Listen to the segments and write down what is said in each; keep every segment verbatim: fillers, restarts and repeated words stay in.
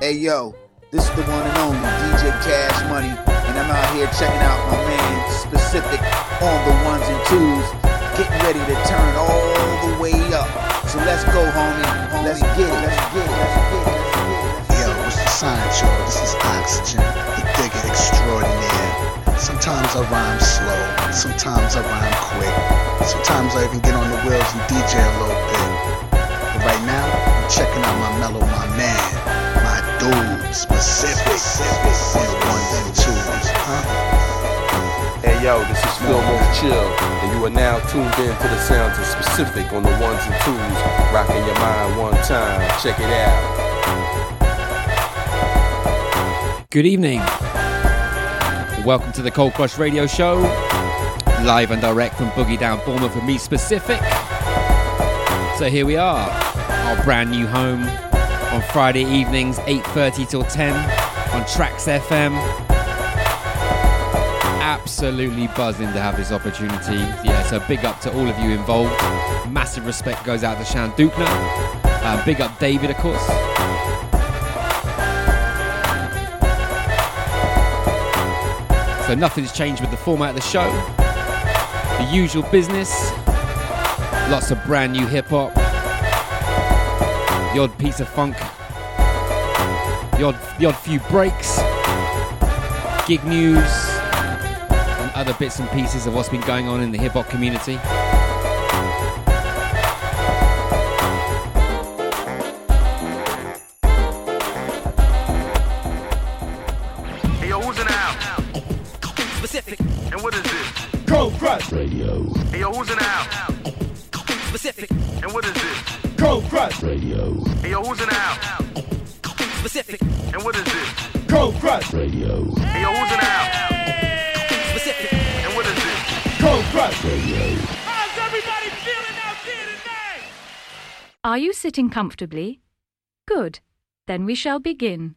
Hey yo, this is the one and only D J Cash Money, and I'm out here checking out my man Specific on the ones and twos, getting ready to turn all the way up. So let's go, homie. homie. Let's get it. Let's get it. Let's get it. Let's get it. Yo, what's the sign, y'all? This is Oxygen, the digger extraordinaire. Sometimes I rhyme slow, sometimes I rhyme quick, sometimes I even get on the wheels and D J a little bit. But right now, I'm checking out my mellow, my man, my dude, Specific, on the ones and twos, huh? Hey yo, this is Phil Most Chill, and you are now tuned in to the sounds of Specific on the ones and twos, rocking your mind one time. Check it out. Good evening. Welcome to the Cold Crush Radio Show, live and direct from Boogie Down Bournemouth with me, Specific. So here we are, our brand new home on Friday evenings, eight thirty till ten on Trax F M. Absolutely buzzing to have this opportunity. Yeah, so big up to all of you involved. Massive respect goes out to Shan Dukner. Uh, big up David, of course. So nothing's changed with the format of the show. The usual business. Lots of brand new hip-hop. The odd piece of funk. The odd, the odd few breaks. Gig news. And other bits and pieces of what's been going on in the hip-hop community. And what is this? Cold Crush Radio. Hey yo, who's in the house? Specific. And what is this? Cold Crush Radio. Hey yo, who's in the house? Specific. And what is this? Cold Crush Radio. Hey yo, who's in the house? Specific. And what is this? Cold Crush Radio. How's everybody feeling out there tonight? Are you sitting comfortably? Good. Then we shall begin.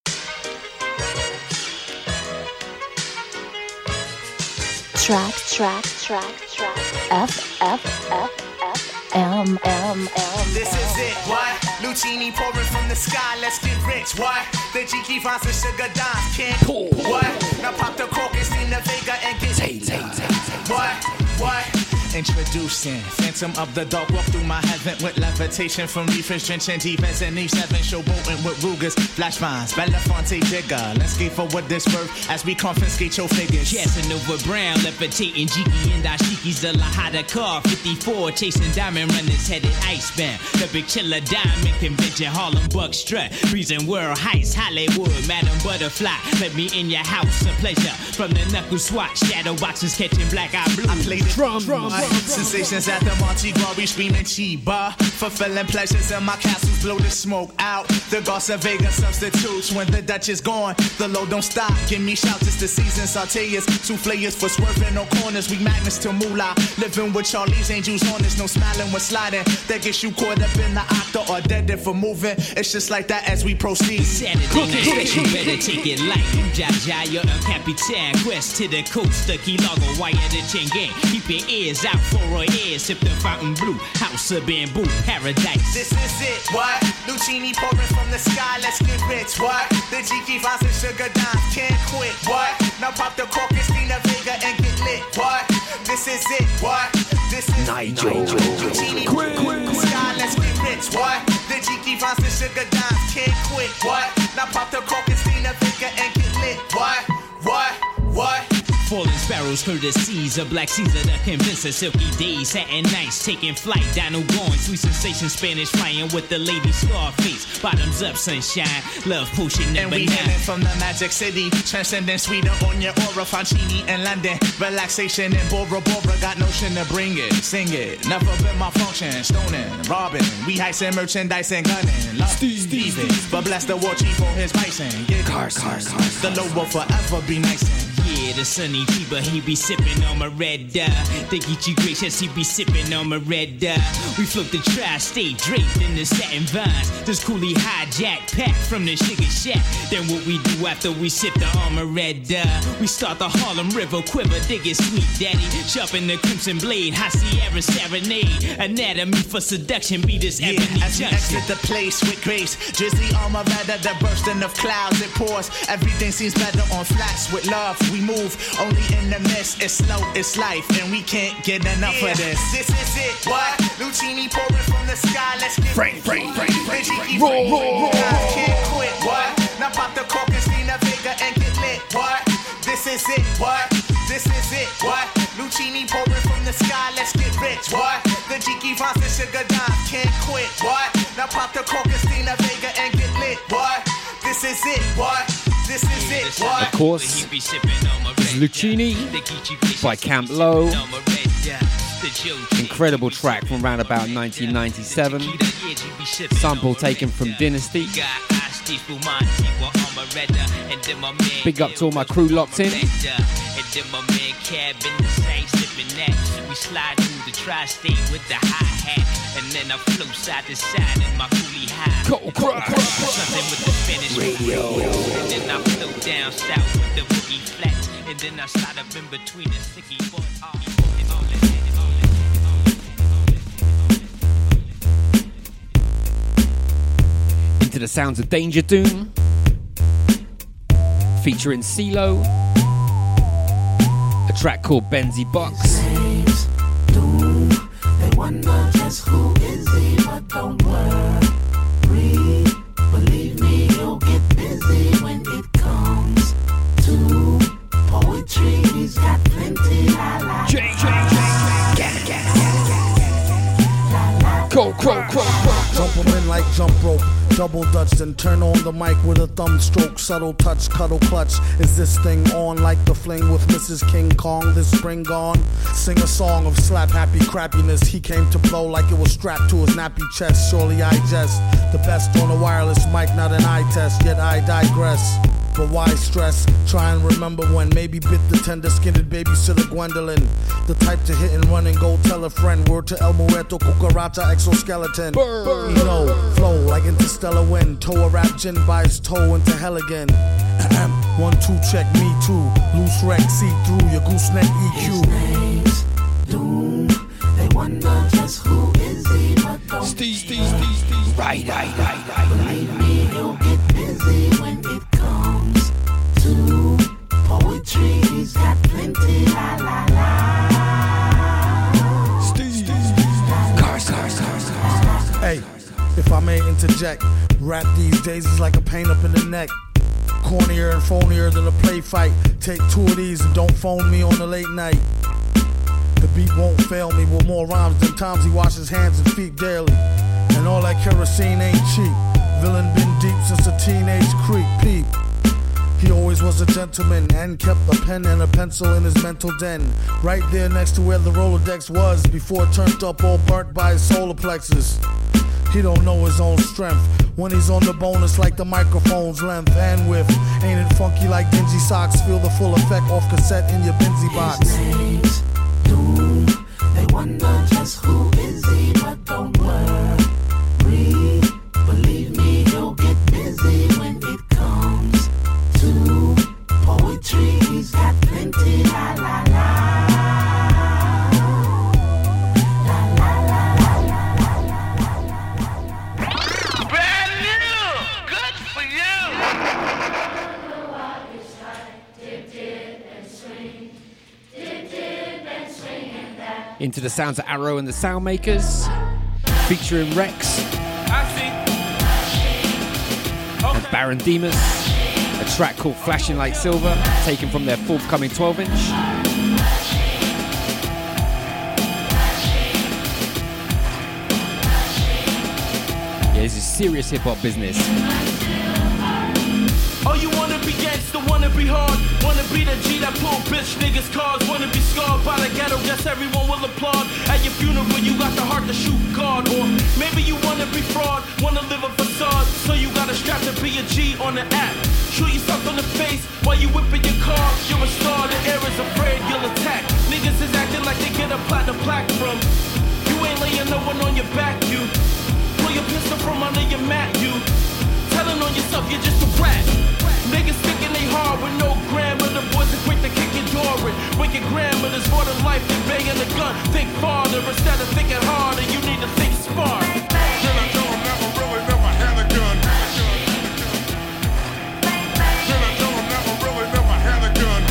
Track, track, track, track. F, F, F, F, M, M, M. This is it, what? Lucini pouring from the sky, let's get rich, what? The G-Key finds the sugar dimes, can't cool, what? Now pop the cork and steam the Vega and get Taylor. What? What? Introducing Phantom of the Dark, walk through my heaven with levitation from reefers, drenching defense and Eve seven, showboating with Rugers, flash vines, Belafonte digger. Let's skate for what this worth as we confiscate your figures. Casanova Brown, levitating Jiki and Ashiki's the Lahada car, fifty-four, chasing diamond runners headed icebound. The big chiller diamond convention, Harlem Buck strut, freezing world heights, Hollywood, Madam Butterfly. Let me in your house, a pleasure. From the knuckle swat, shadow boxes catching black eye blue. I played the drum, drum. Sensations at the Monte Gras, we screaming Chiba. Fulfilling pleasures in my castles, blow the smoke out. The Garza Vega substitutes when the Dutch is gone. The load don't stop, give me shouts, it's the season. Sauteers, souffleurs for swerving no corners. We magnets to moolah, living with Charlie's Angels on us. No smiling when sliding, that gets you caught up in the octa or dead for moving. It's just like that as we proceed. Saturday night special, better take it light. Jaja, you're a Capitan. Quest to the coast, the Key Largo, wire the chain gang. Keep your ears out for a ear, sip the fountain blue. House of bamboo, paradise. This is it, what? Lucini pouring from the sky, let's get rich, what? The G-Key vibes and sugar dimes, can't quit, what? Now pop the cork and steam the Vega and get lit, what? This is it, what? This is Nigel. Lucini pouring from the sky, let's get rich, what? The G-Key vibes and sugar dimes, can't quit, what? Now pop the cork and steam the Vega and get lit, what? What? What? Falling sparrows, courtesies of Black Caesar, the convincer, silky days, satin nights, taking flight, Dino going, sweet sensation, Spanish flying with the lady Scarface, bottoms up, sunshine, love potion number and we nine. hailing from the magic city, transcending sweeter on your aura, Fancini in London, relaxation in Bora Bora, got notion to bring it, sing it, never been my function, stoning, robbing, we heisting merchandise and gunning, love Steve, Steven, but bless the war chief for his bison, get cars, cars, cars, the low will forever be nice and yeah, Yeah, the Sunny T, but he be sipping on my red dye. They get you gracious, he be sipping on my red dye. We flip the tri-state draped in the satin vines. This coolie hijack pack from the sugar shack. Then what we do after we sip the armor red dye? We start the Harlem River quiver, dig it sweet daddy. Sharpen the crimson blade, high Sierra serenade. Anatomy for seduction, be this Yeah, ebony as we junction. exit the place with grace, drizzly armor rather the bursting of clouds it pours. Everything seems better on flats with love. We move only in the mist. It's slow, it's life, and we can't get enough yeah, of this. This is it. What? Lucini pouring from the sky. Let's get Frank, Frank, Frank, Frank, Frank. roll, roll, roll. Guys can't quit. What? Now pop the cork and Stina Vega and get lit. What? This is it. What? This is it. What? Lucini pouring from the sky. Let's get rich. What? The Jiki Vance and Sugar Dimes can't quit. What? Now pop the cork and Stina Vega and get lit. What? This is it. What? This is it. What? Of course, it's Lucini by Camp Low. Incredible track from around about nineteen ninety-seven. Sample taken from Dynasty. Big up to all my crew locked in. We slide through the tri-state with the hi-hat, and then I flow side to side in my coolie high. Cold crush. Something with the Spanish radio. And then I flow down south with the boogie flats, and then I slide up in between the sticky board. Into the sounds of Danger Doom, featuring CeeLo. A track called Benzie Box. They wonder just who is he, but don't worry. Believe me, he'll get busy when it comes to poetry. He's got plenty. La la. J J Cold, cold, cold, cold. Jump 'em in like jump rope. Double dutch, then turn on the mic with a thumb stroke. Subtle touch, cuddle clutch. Is this thing on like the fling with Missus King Kong this spring gone? Sing a song of slap happy crappiness. He came to blow like it was strapped to his nappy chest. Surely I jest. The best on a wireless mic, not an eye test. Yet I digress. But why stress? Try and remember when maybe bit the tender-skinned babysitter Gwendolyn. The type to hit and run and go tell a friend. Word to El Muerto, Cucaracha, exoskeleton. You know, flow like interstellar wind. Toe a rap gin by his toe into hell again. One, two, check me too. Loose wreck, see through your gooseneck E Q. His name's Doom. They wonder just who is he, but don't Steve, Steve, Steve, Steve. Right, right, right, right. believe me, he'll get busy when it comes to poetry. He's got plenty. La la la. Steve, Steve, Steve. Cars, cars, cars, cars. Hey, if I may interject, rap these days is like a pain up in the neck. Cornier and phonier than a play fight. Take two of these and don't phone me on the late night. The beat won't fail me with more rhymes than times he washes hands and feet daily. And all that kerosene ain't cheap. Villain been deep since a teenage creep. Peep. He always was a gentleman and kept a pen and a pencil in his mental den. Right there next to where the Rolodex was before it turned up all burnt by his solar plexus. He don't know his own strength. When he's on the bonus like the microphone's length and width. Ain't it funky like dingy socks? Feel the full effect off cassette in your Benzie box. His name's Doom. They wonder just who is he, but don't worry. Believe me, he'll get busy when it comes to poetry. He's got plenty. La la la. La la la la. Brand new! Good for you! Into the sounds of Arrow and the Soundmakers, featuring Rex and Baron Demas. A track called Flashing Like Silver, taken from their forthcoming twelve inch. Yeah, this is serious hip hop business. Oh, you wanna be be gangster, wanna be hard, wanna be the G that pull bitch niggas cars, wanna be scarred by the ghetto, guess everyone will applaud. At your funeral, you got the heart to shoot God. Or maybe you wanna be fraud, wanna live a facade, so you got a strap to be a G on the app. Shoot yourself in the face while you whipping your car. You're a star, the air is afraid you'll attack. Niggas is acting like they get a platinum plaque from. You ain't laying no one on your back, you. Pull your pistol from under your mat, you. Telling on yourself you're just a rat. Niggas thinking they hard with no grammar. The boys are quick to kick your door in. When your grandmother's more than life than banging a gun. Think farther instead of thinking harder. You need to think smart. Then I told him never really never had a gun. Then I told him never really never had a gun.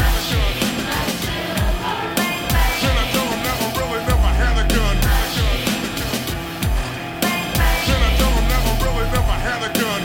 Then I told him never really never had a gun. Then I told him never really never had a gun.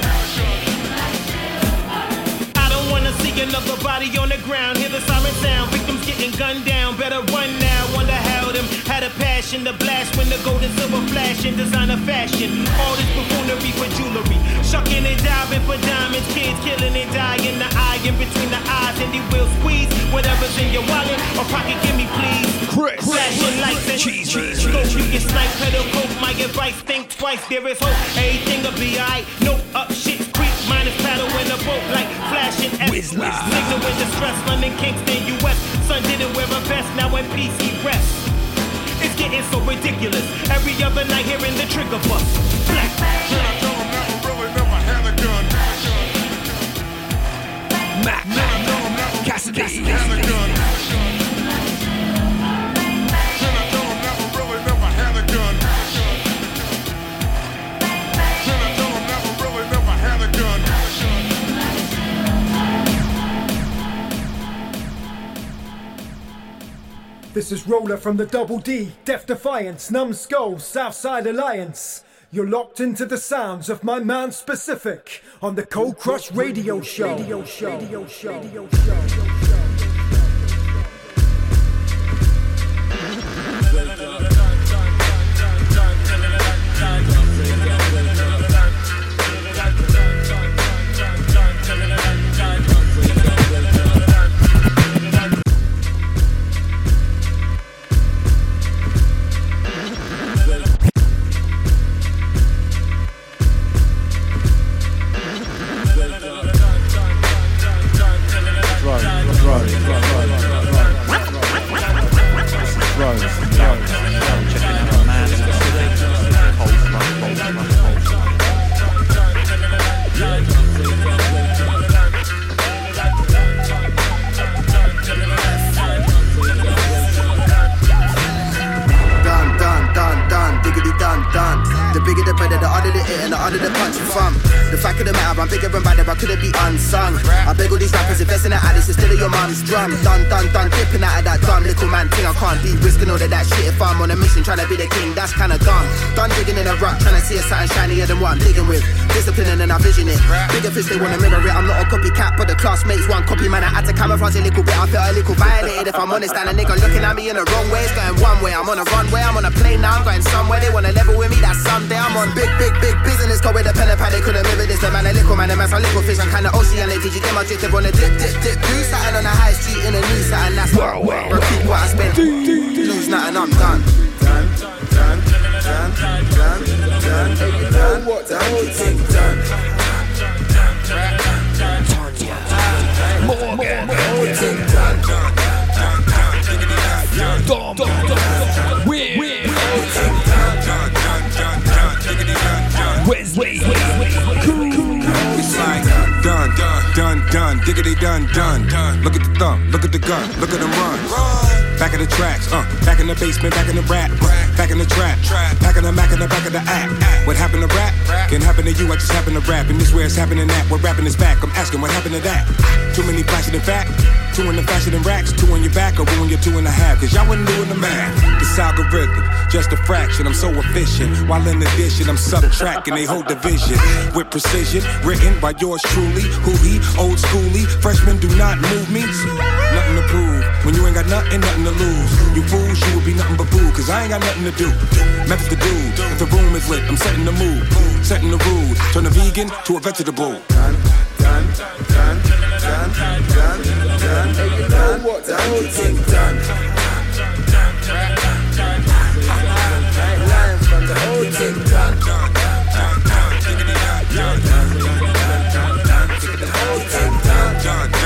Another body on the ground, hear the siren sound. Victims getting gunned down, better run now. Wonder how them had a passion to blast when the gold and silver flashing, designer fashion. All this buffoonery for jewelry, shucking and diving for diamonds. Kids killing and dying, the eye in between the eyes, and they will squeeze whatever's in your wallet or pocket. Give me please. Chris. Flashing lights and cheese. Scope you can snipe, pedal coke. My advice, think twice. There is hope. Everything'll be alright. No up shit's creep. Minus paddle in the boat like flashing. Signal with distress, London, Kingston, U S Son didn't wear a vest, now in peace he rests. It's getting so ridiculous. Every other night hearing the trigger bust. Black. Then I told him never really never had a gun. Mac, Then I told him never Cassidy, had a gun. Then I told him never really never had a gun. Then I told him never really never had a gun. This is Roller from the Double D, Deaf Defiance, Numbskull, Southside Alliance. You're locked into the sounds of my man Specific on the Cold Crush Radio Show. Radio Show. Radio Show. Radio Show. Done, done, done, dipping out of that dumb little man thing. I can't be risking all of that shit if I'm on a mission trying to be the king. That's kinda dumb. Done digging in a rut, trying to see a something shinier than what I'm digging with. Disciplining and I vision it. Bigger fish, they wanna mirror it. I'm not a copycat, but the classmates one copy, man. I had to camouflage a little bit. I felt a little violated if I'm honest. And a nigga looking at me in the wrong way. It's going one way. I'm on a runway, I'm on a plane now. I'm going somewhere. They wanna level with me. That someday I'm on big, big, big business. Go with a pen and pad. They couldn't mirror this. The man, a little man, the man's a little fish. I'm kinda oceanic. Did you get my drip? They wanna dip, dip, dip. Do something on the high street in a new and that's what repeat what I spent. Lose nothing, I'm done. Done, done, done, done, done. Hey, you know what the whole thing done. More, more, more. Whole thing done. Dom, dom, dom. Win, win. Whole thing done. Where's, where's, where's, cool. It's like done, done, done, done, diggity done, done, done. Look at the thumb, look at the gun, look at them run. Back in the tracks, uh, back in the basement, back in the rap, back in the trap, back in the Mac in the back of the act. What happened to rap? Can happen to you, I just happen to rap. And this where it's happening at, what rapping is back. I'm asking what happened to that? Too many flashing and fat, two in the fashion and racks, two on your back, or ruin your two and a half. Cause y'all wasn't doing the math. This algorithm, just a fraction, I'm so efficient. While in addition, I'm subtracting they whole division. With precision, written by yours truly. Who he, old schooly, freshmen do not move me. Nothing to prove, when you ain't got nothing, nothing to lose. You fools, you will be nothing but boo, cause I ain't got nothing to do. Methods to do, if the room is lit, I'm setting the mood. Setting the rules, turn a vegan to a vegetable. Done, done, done. done, done, done. Hey, you know what? The whole thing done. Ain't lying from the whole thing done. The whole thing done.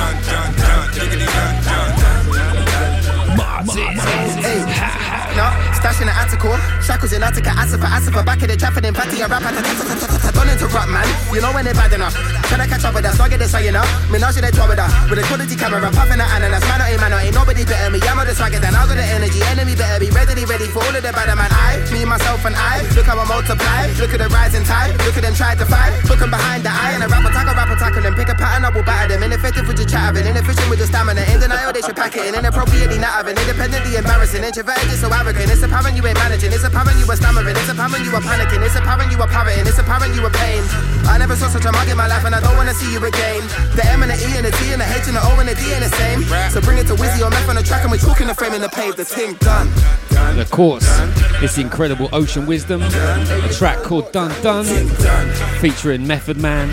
Hey, no, stash in the article. Shackles in Attica, Asifa, Asifa, back in the trap and then patty a rapper. Don't interrupt, man. You know when they're bad enough. Tryna catch up with us, so I get this, so you know. Menage they twelve with her. With a quality camera, puffing the ananas. Man, ain't man, ain't nobody better me. I'm on the swagger, then I'll got the energy. Enemy better be ready, ready for all of the bad man. I, me, myself, and I. Look how I multiply. Look at the rising tide. Look at them try to fight. Look them behind the eye. And a rapper tackle, rapper tackle them. Pick a pattern, I will batter them. Ineffective with your chat of it. Inefficient with the stamina. In denial, they should pack it in. Inappropriately not having. Independently embarrassing. Introverted, just so arrogant. It's apparent you ain't managing. It's apparent you are stammering. It's apparent you are panicking. It's apparent you are parroting. It's apparent you are pain. I never saw such a mug in my life and I don't wanna see you again. The M and the E and the T and the H and the O and the D and the same. So bring it to Wizzy or Meth on the track and we're talking the frame in the pave. The thing done. And of course, it's the incredible Ocean Wisdom, a track called Dun Dun, featuring Method Man.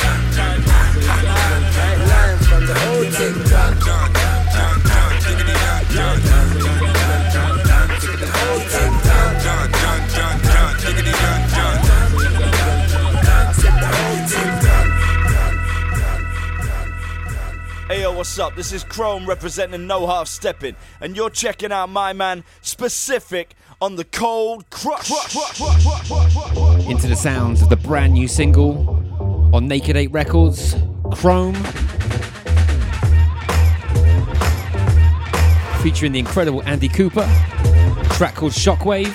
Hey yo, what's up? This is Chrome representing No Half Stepping, and you're checking out my man Specific on the Cold Crush. Into the sounds of the brand new single on Naked eight Records, Chrome, featuring the incredible Andy Cooper, a track called Shockwave.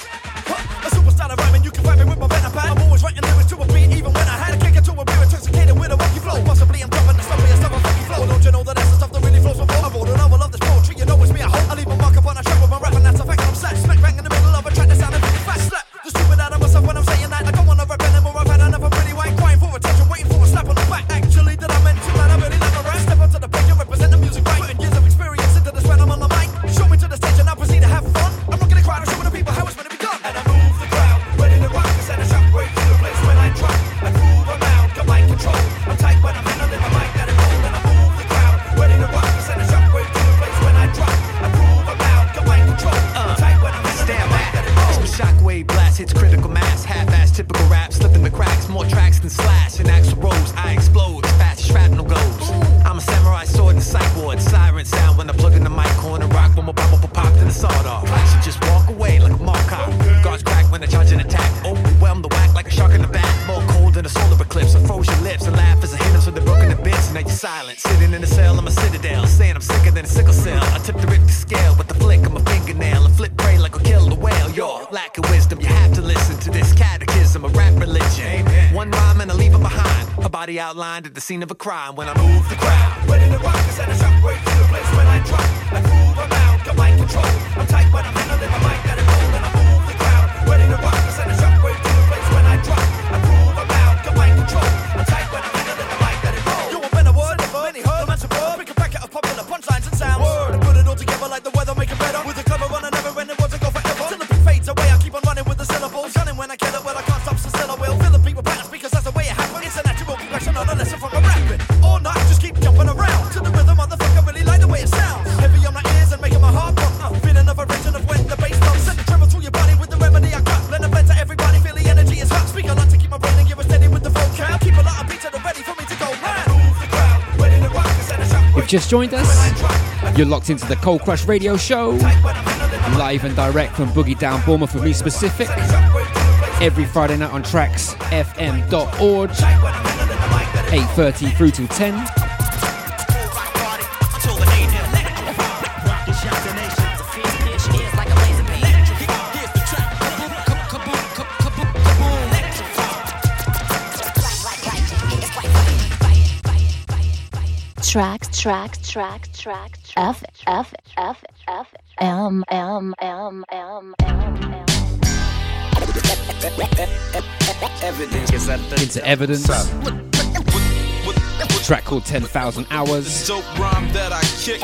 A superstar of rhyming, you can find me with my pen and pad. I'm always writing lyrics to a beat, even when I had a kick into a beer, intoxicated with a rocky flow. Possibly I'm dropping the stuff, but it's never funky flow. Well, don't you know that that's the stuff that really flows from home? I wrote a novel of this poetry, you know it's me at home. I leave a mark up on a track with my rap, and that's a fact. I'm sat smack bang in the middle of a track that sounded really fast. Slap the stupid out of myself when I'm saying that. I don't wanna rap anymore, I've had enough of pretty white crying for attention, waiting for a slap on the back. Actually, did I mention that I really never ran? Step onto the page and represent the music right. Putting years of experience into this when I'm on the mic. Show me to the stage and I'll proceed to have fun. I'm rocking the crowd and showing the people how it's meant to be done. And I move the crowd, ready to rock. I send a shockwave to the place when I drop. I prove I'm out, got mic control. I'm tight when I'm handling my mic, let it roll. And I move the crowd, ready to rock. I send a shockwave to the place when I drop. I prove I'm out, got mic control. I'm tight when I'm handling my mic, let it roll. Shockwave blast hits critical mass, half-ass typical rap, slipping the cracks, more tracks than slash. In Axl Rose, I explode as fast as shrapnel goes. I'm a samurai sword and sight ward, siren sound when I plug in the mic horn and rock. When my pop up pop, then the sawed off. I should just walk away like a mall cop. Guards crack when I charge an attack. Overwhelm the whack like a shark in the back. More cold than a solar eclipse. I froze your lips and laugh as I hit them so they're broken to bits. Now you're silent, sitting in a cell, I'm a citadel, saying I'm sicker than a sickle cell. I tip the Richter scale with the flick of my fingernail and flip prey like a killer whale. Your lack of wisdom, you have to listen to this catechism, a rap religion. Amen. One rhyme and I leave it behind. A body outlined at the scene of a crime when I move the crowd. Ready to rock, I send a shockwave to the place when I drop. I prove I'm out, got mic control. I'm tight when I'm handling my mic, let it roll. And I move the crowd. Ready to rock, I send a shockwave to the place when I drop. I prove I'm out, got mic control. I'm tight when I'm handling my mic, let it roll. You want better word, many heard, no matter word. Pick a packet of popular punchlines and sounds. Word, and put it all together like the weather, make it better. With a clever run, I never end it, to go forever. Till the beat fades away, I keep on running with the syllables. Running when I kill it, well I can't stop, so still I will. Fill the beat with patterns because that's the way it happens. It's a natural progression, not a lesson from a rapping. All night, just keep jumping around. To the rhythm, motherfucker, really like the way it sounds. Heavy on my ears and making my heart pump. Uh, feeling of a region of when the bass comes. Send the tremor through your body with the remedy I got. Let it blend to everybody, feel the energy is hot. Speak a lot to keep my brain and give it steady with the vocab. Keep a lot of beats that are ready for me to go mad. Move the crowd, ready to rock, send a shockwave. You've just joined us. You're locked into the Cold Crush Radio Show, live and direct from Boogie Down Bournemouth with me Specific. Every Friday night on tracks f m dot org, eight thirty through till ten. Track, track, track, track, F, F, F, F, M, M, M, M, M, M. Evidence. Into Evidence. A track called ten thousand Hours. Dope rhyme that I kick.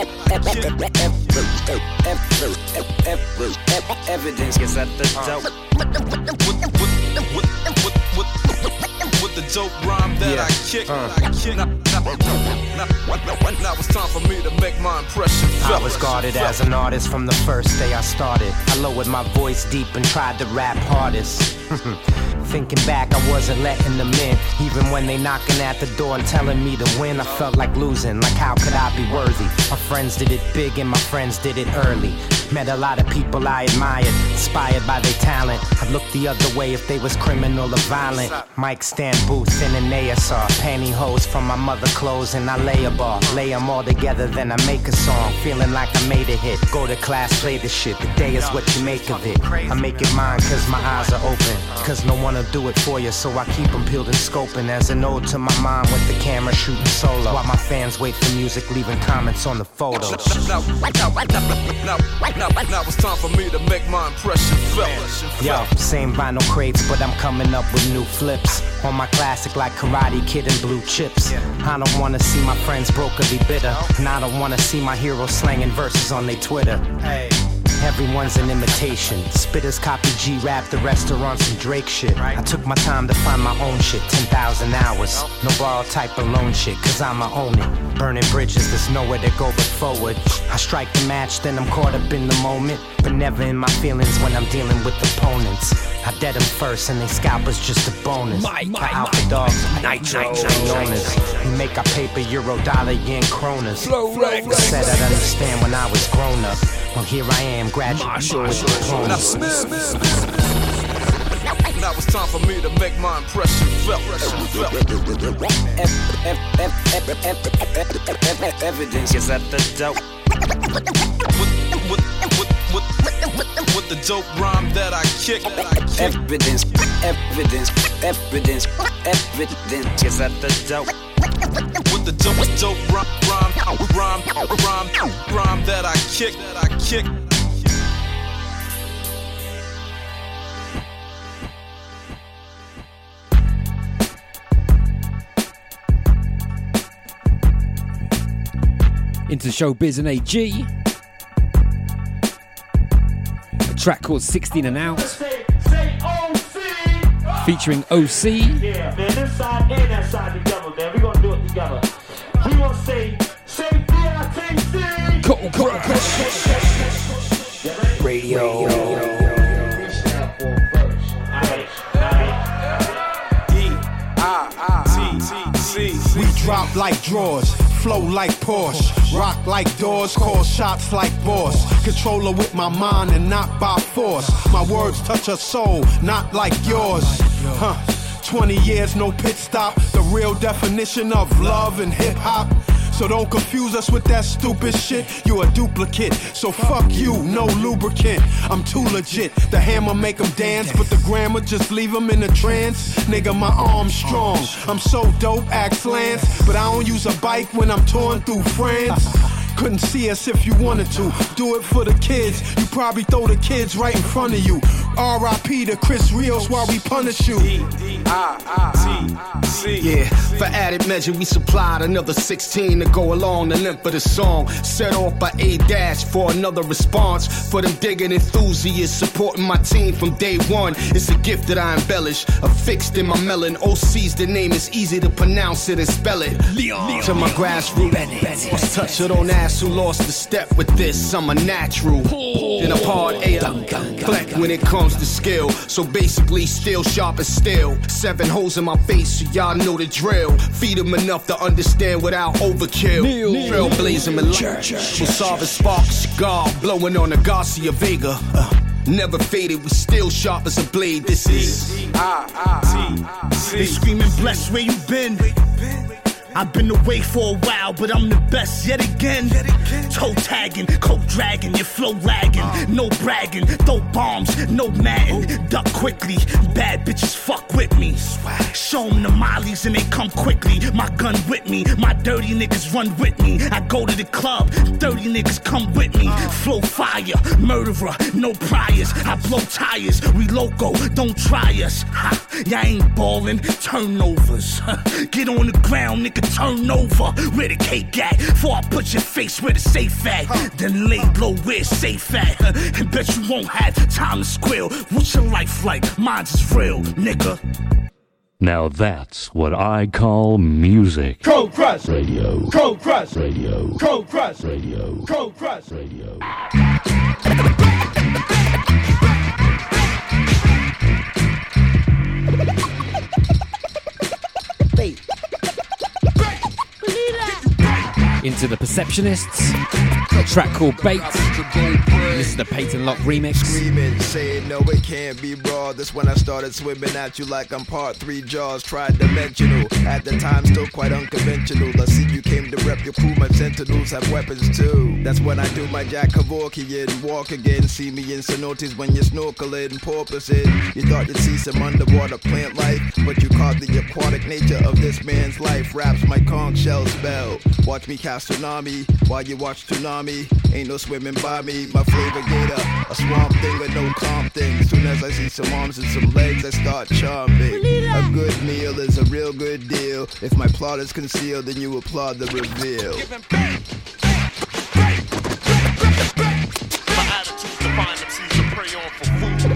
Evidence, cause at the dope. With the dope rhyme that Yeah. I kick. Uh. I kick. Now, now, now, now it's time for me to make my impression felt. I was guarded as an artist from the first day I started. I lowered my voice deep and tried to rap hardest. Thinking back, I wasn't letting them in. Even when they knocking at the door and telling me to win, I felt like losing. Like how could I be worthy? My friends did it big and my friends did it early. Met a lot of people I admired, inspired by their talent. I'd look the other way if they was criminal or violent. Mic stand booths in an A S R, pantyhose from my mother clothes, and I lay a bar. Lay them all together, then I make a song. Feeling like I made a hit. Go to class, play the shit. The day is what you make of it. I make it mine cause my eyes are open. Cause no one will do it for you, so I keep them peeled and scoping. As an ode to my mom with the camera shooting solo. While my fans wait for music, leaving comments on the photos. Now, now, now, now, now it's time for me to make my impression felt. Yo, same vinyl crates, but I'm coming up with new flips. On my classic like Karate Kid and Blue Chips. I don't wanna see my friends broke or be bitter. And I don't wanna see my heroes slanging verses on their Twitter. Hey. Everyone's an imitation. Spitters copy G-Rap, the restaurants and Drake shit. I took my time to find my own shit, ten thousand hours. No borrowed type alone shit, cause I'ma own it. Burning bridges, there's nowhere to go but forward. I strike the match, then I'm caught up in the moment. But never in my feelings when I'm dealing with opponents. I dead them first and they scalpers just a bonus. My, my, my alpha dogs, nitro, owners. We make our paper, euro, dollar, yen, kronas. I said I'd understand when I was grown up. Well, here I am, graduate with diplomas. Now it's time for me to make my impression felt. Evidence is at the dope. With, with, with, with, with the dope rhyme that I kick. Evidence, evidence, evidence, evidence is at the dope. With the dope, dope rhyme, rhyme, rhyme, rhyme, rhyme that I kick, that I kick. Into Showbiz and A G. A track called sixteen and Out. Featuring O C. Yeah, man, this side and that side together, man. We're gonna do it together. We gonna say, say B I T C. Cool, cool, cool. Radio. We drop like drawers, flow like Porsche, rock like doors, call shots like boss. Controller with my mind and not by force. My words touch a soul, not like yours. Huh. twenty years, no pit stop. The real definition of love and hip hop. So don't confuse us with that stupid shit. You a duplicate, so fuck you, no lubricant. I'm too legit. The hammer make them dance, but the grammar just leave them in a trance. Nigga, my arm's strong. I'm so dope, ask Lance. But I don't use a bike when I'm touring through France. Couldn't see us if you wanted to. Do it for the kids. You probably throw the kids right in front of you. R I P to Chris Rios while we punish you. Yeah, for added measure, we supplied another sixteen to go along the length of the song. Set off by A-Dash for another response. For them digging enthusiasts supporting my team from day one. It's a gift that I embellish, affixed in my melon. O C's the name, is easy to pronounce it and spell it. Leon. To my grassroots, touch it on ass who lost the step with this. I'm a natural. In a hard air, black when it comes to skill. So basically, still sharp as steel. Seven holes in my face, so y'all know the drill. Feed them enough to understand without overkill. Trailblazing my life. Wasabi spark, cigar, blowing on a Garcia Vega. Uh, never faded, we still sharp as a blade. This is They screaming, bless where you been. I've been away for a while, but I'm the best yet again. Toe tagging, coke dragging, your flow lagging. No bragging, throw bombs, no matting. Duck quickly, bad bitches fuck with me. Show them the mollies and they come quickly. My gun with me, my dirty niggas run with me. I go to the club, dirty niggas come with me. Flow fire, murderer, no priors. I blow tires, we loco, don't try us. Ha, y'all ain't ballin', turnovers. Get on the ground, nigga. Turn over, where the cake at? Before I put your face where the safe at. Huh. Then lay low where it's safe at. And bet you won't have time to squeal. What's your life like? Mine's is real, nigga. Now that's what I call music. Cold Crush Radio. Cold Crush Radio. Cold Crush Radio. Cold Crush Radio. Into the Perceptionists, a track called Bait. This is the Peyton Lock remix. Screaming, saying no, it can't be raw. That's when I started swimming at you like I'm part three jaws, tri-dimensional. At the time, still quite unconventional. I see you came to rep your crew. My sentinels have weapons too. That's when I do my Jack Kevorkian. Walk again, see me in cenotes when you're snorkeling, porpoising. You thought you'd see some underwater plant life, but you caught the aquatic nature of this man's life. Raps my conch shell spell. Watch me cast tsunami while you watch tsunami. Ain't no swimming by me. My flavor gator, a swamp thing with no calm thing. Soon as I see some arms and some legs, I start charming. A good meal is a real good deal. If my plot is concealed, then you applaud the reveal. My attitude's to find them seeds to prey on for food.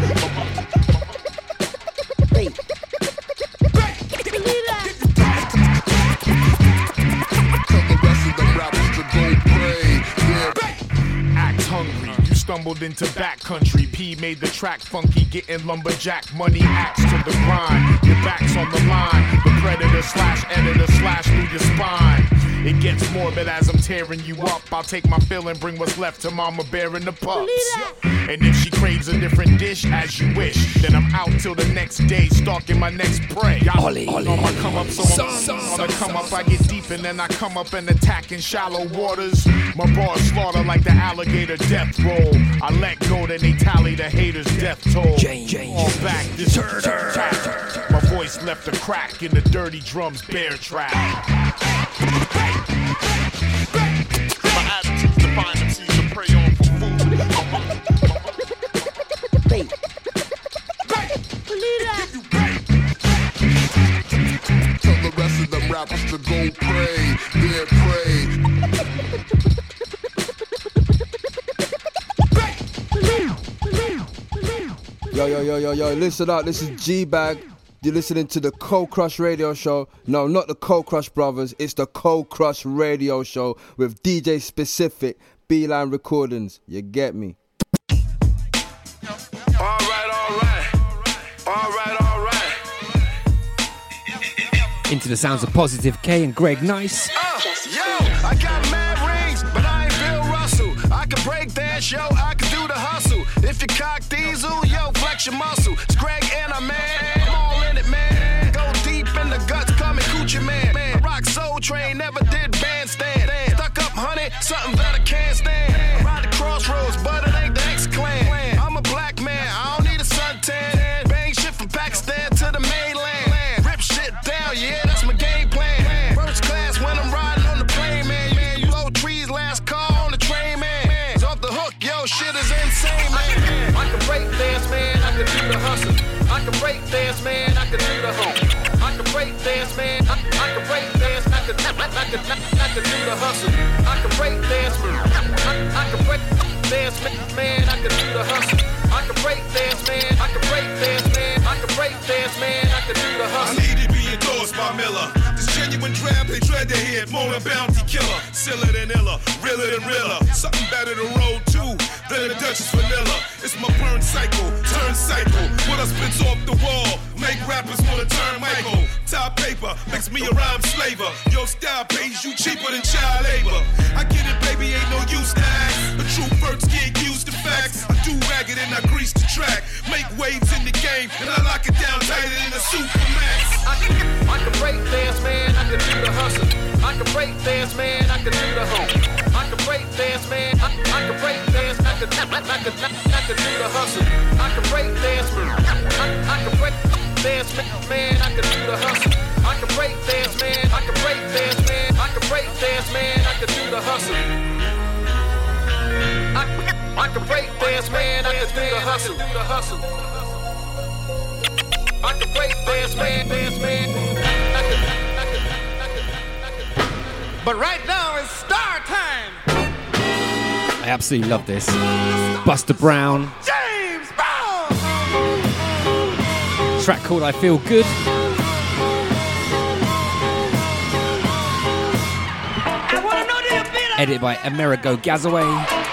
Act hungry, you stumbled into backcountry. P made the track funky, getting lumberjack money, axe to the grind. Your back's on the line, the predator slash editor slash through your spine. It gets morbid as I'm tearing you up. I'll take my fill and bring what's left to mama bearing the pups. And if she craves a different dish, as you wish, then I'm out till the next day, stalking my next prey. Ollie. On my come up, so I'm on the come up, I get deep and then I come up and attack in shallow waters. My bars slaughter like the alligator death roll. I let go, then they tally the haters' death toll. Jane, Jane, All back, this is tic-tac. My voice left a crack in the dirty drums bear trap. My attitude's to find them seeds to prey on for food. Tell the rest of them rappers to go pray, their prey. Yo, yo, yo, yo, yo, listen up. This is G-Bag. You're listening to the Cold Crush Radio Show. No, not the Cold Crush Brothers. It's the Cold Crush Radio Show with D J Specific, Beeline Recordings. You get me? All right, all right. All right, all right. Into the sounds of Positive K and Greg Nice. Uh, yo, I got mad rings, but I ain't Bill Russell. I can break dance, yo, I can do the hustle. If you cock diesel, yo, flex your muscle. It's Greg and a man, I'm all in it, man. Go deep in the guts, come and coochie man. man. Rock Soul Train, never did bandstand. Stuck up, honey, something that I can't stand. Ride the crossroads, but it ain't the X-Clan. I'm a black man, I don't need a suntan. Bang shit from Pakistan to the mainland. Rip shit down, yeah, that's my game plan. First class when I'm riding on the plane, man. Man, you low trees, last call on the train, man. It's off the hook, yo, shit is insane, man. I can break dance, man, I can do the hustle. I can break dance, man, I can do the hook. I can break dance, man, I, I can break dance, I can, I, I, can, I, I can do the hustle. I can break dance, man, I, I can break dance, man, I can do the hustle. I can break dance, man, I can break dance, man, I can break dance, man, I can do the hustle. I need to be endorsed by Miller. This genuine drab, they dread to hear it. Mona Bounty Killer, siller than iller, realer than realer. Something better to roll to than a Duchess Vanilla. It's my burn cycle, turn cycle. What I spits off the wall, make rappers wanna turn Michael. Top paper, makes me a rhyme slaver. Your style pays you cheaper than child labor. I get it, baby, ain't no use to act. The true first get used to facts. I do ragged and I grease the track. Make waves in the game, and I lock it down tighter than a Supermax. I can, I can break dance, man, I can do the hustle. I can break dance, man, I can do the hoop. I can break dance, man, I, I can break dance, I can, I, I can, I can do the hustle. I can break dance, man, I, I can break dance, man, I can do the hustle. I can break dance, man, I can break dance, man, I can break dance, man, I can do the hustle. I, I can break dance, man, I can do the hustle, do the hustle. I can break dance, man, dance, man. I can, I can, I can, I can. But right now it's star time. I absolutely love this. Buster Brown. James Brown. Track called I Feel Good. Edited by Amerigo Gazaway.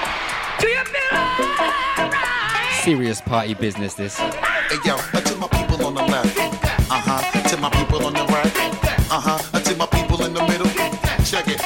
Serious party business, this. Hey yo, uh, to my people on the left, uh-huh, to my people on the right, uh-huh, uh, to my people in the middle, check it.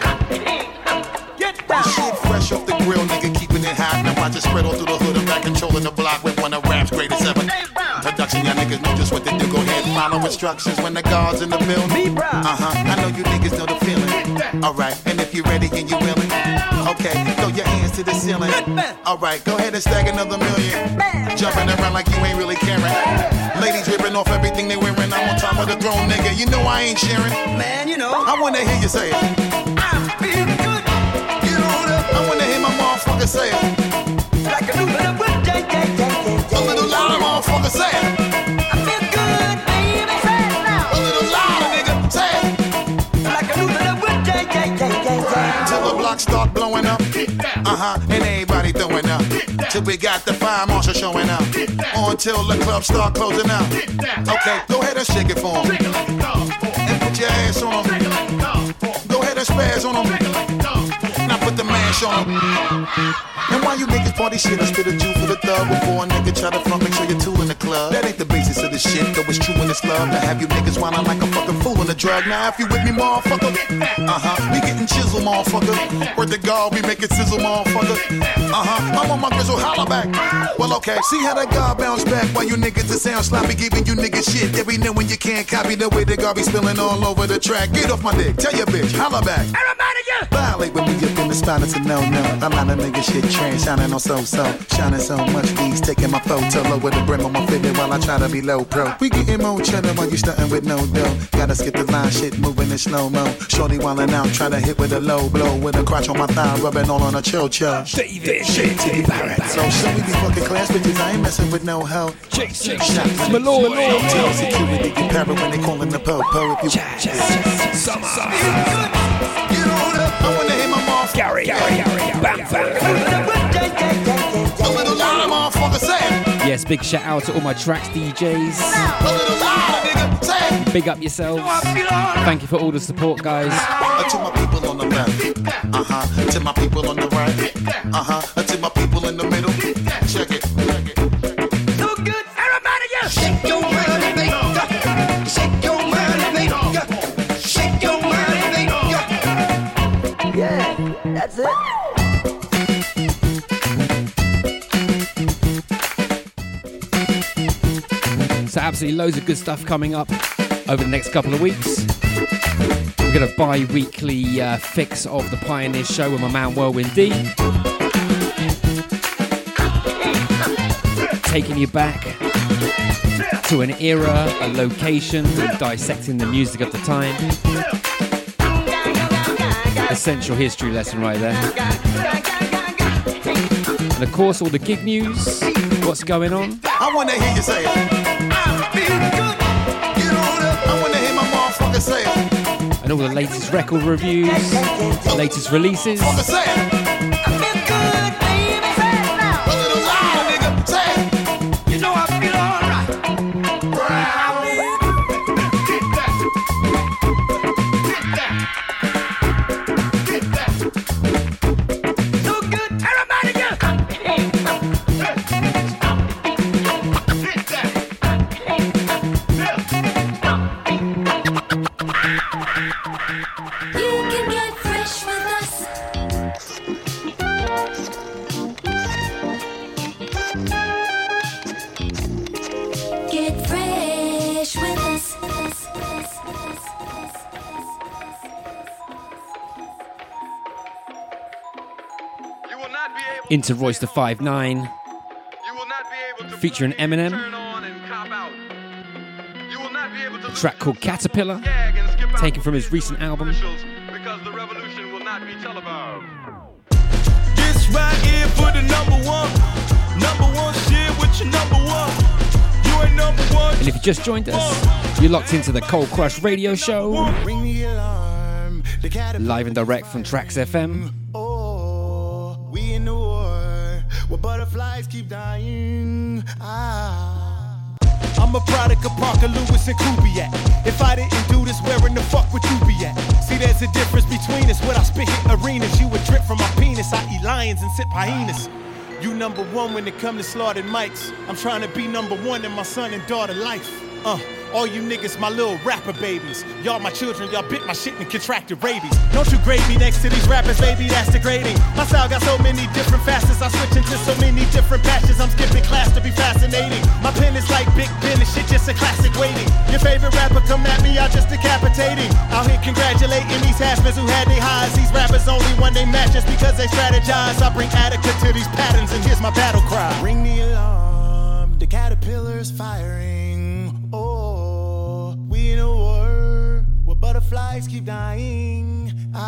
This shit fresh off the grill, nigga, keeping it hot. Now watch it spread all through the hood. I'm back controlling the block with one of rap's greatest ever. Production, y'all niggas know just what to do. Go ahead and follow instructions when the guard's in the building. Uh-huh, I know you niggas know the feeling. Alright, and if you're ready and you're willing, okay, throw your hands to the ceiling. Alright, go ahead and stack another million. Jumping around like you ain't really caring. Ladies ripping off everything they wearing. I'm on top of the throne, nigga. You know I ain't sharing. Man, you know. I wanna hear you say it. I feel good. Get on up. I wanna hear my motherfucker say it. Like a new little whip. A little louder, motherfucker, say it. I feel good, baby. Say it now. A little louder, nigga. Say it. Like a new little whip. Till the block start blowing up. Uh-huh. And everybody throwing up. Till we got the fire marshal showing up. Or until the club start closing out. Okay, go ahead and shake it for 'em. And put your ass on 'em. Go ahead and spaz on 'em. Now put the mash on 'em. And why you niggas party shit, I spit a Jew for the thug. Before a nigga try to front, make sure you're two in the club. That ain't the basis of the shit, though it's true in this love. To have you niggas whining like a fucking fool on the drug. Now if you with me, motherfucker, uh-huh, we getting chisel, motherfucker. Word to God, we make it sizzle, motherfucker. Uh-huh, I'm on my grizzle, holla back. Well, okay, see how that God bounce back. While you niggas that sound sloppy, giving you niggas shit. Every now when you can't copy the way the God be spilling all over the track. Get off my dick, tell your bitch, holla back. Violate with me up in the spot, it's a no-no. A lot of niggas shit trash, shining on so-so. Shining so much, these taking my photo. Lower the brim on my fitted while I try to be low pro. We getting more cheddar while you stunting with no dough. Gotta skip the line, shit moving in slow-mo. Shorty wildin' out, trying to hit with a low blow. With a crotch on my thigh, rubbing all on a cho-cho. David, David Barrett. So should we be fucking class bitches? I ain't messing with no hoe. Jason, Malloy. Tell security you parrot when they calling the po-po. If you Summer. I wanna hear my motherfucker. Gary, Gary, Gary, bam, bam. A little louder, motherfucker, say it. Yes, big shout out to all my tracks D Js. A little louder, nigga, say it. Big up yourselves. Thank you for all the support, guys. Uh, to my people on the left, uh-huh. To my people on the right, uh-huh. Uh, to my people in the middle, check it. Check it. So good, everybody, yeah. Shake your money, baby. Shake your money, baby. Shake your money, baby. Yeah, that's it. So absolutely loads of good stuff coming up over the next couple of weeks. We've got a bi-weekly uh, fix of the Pioneer Show with my man Whirlwind D. Taking you back to an era, a location, and dissecting the music of the time. Essential history lesson right there. And of course, all the gig news, what's going on. I want to hear you say it. I feel good. Get on up. I want to hear my motherfucker say it. And all the latest record reviews, latest releases. Motherfucker say it. I feel good, baby. Say it now. A little louder, nigga. Say it. You know I feel alright. So good, everybody, yeah. You can get fresh with us. Get fresh with us. Into Royce the five nine, featuring Eminem. A track called Caterpillar, taken from his recent album. This right here for the number one. Number one shit with your number one. You ain't number one. And if you just joined us, you're locked into the Cold Crush Radio Show, live and direct from Trax F M. We in the war where butterflies keep dying. Ah. I'm a product of Parker Lewis and Kubiak. If I didn't do this, where in the fuck would you be at? See, there's a difference between us. When I spit hit arenas, you would drip from my penis. I eat lions and sip hyenas. You number one when it come to slaughtered mics. I'm trying to be number one in my son and daughter life. Uh, all you niggas, my little rapper babies. Y'all my children, y'all bit my shit and contracted rabies. Don't you grade me next to these rappers, baby, that's degrading. My style got so many different facets, I switch into so many different patches. I'm skipping class to be fascinating. My pen is like Big Ben and shit, just a classic waiting. Your favorite rapper come at me, I just decapitating. Out here congratulating these haspers who had their highs. These rappers only when they match just because they strategize. I bring Attica to these patterns and here's my battle cry. Ring the alarm, the caterpillar's firing. Oh, we in a war where butterflies keep dying.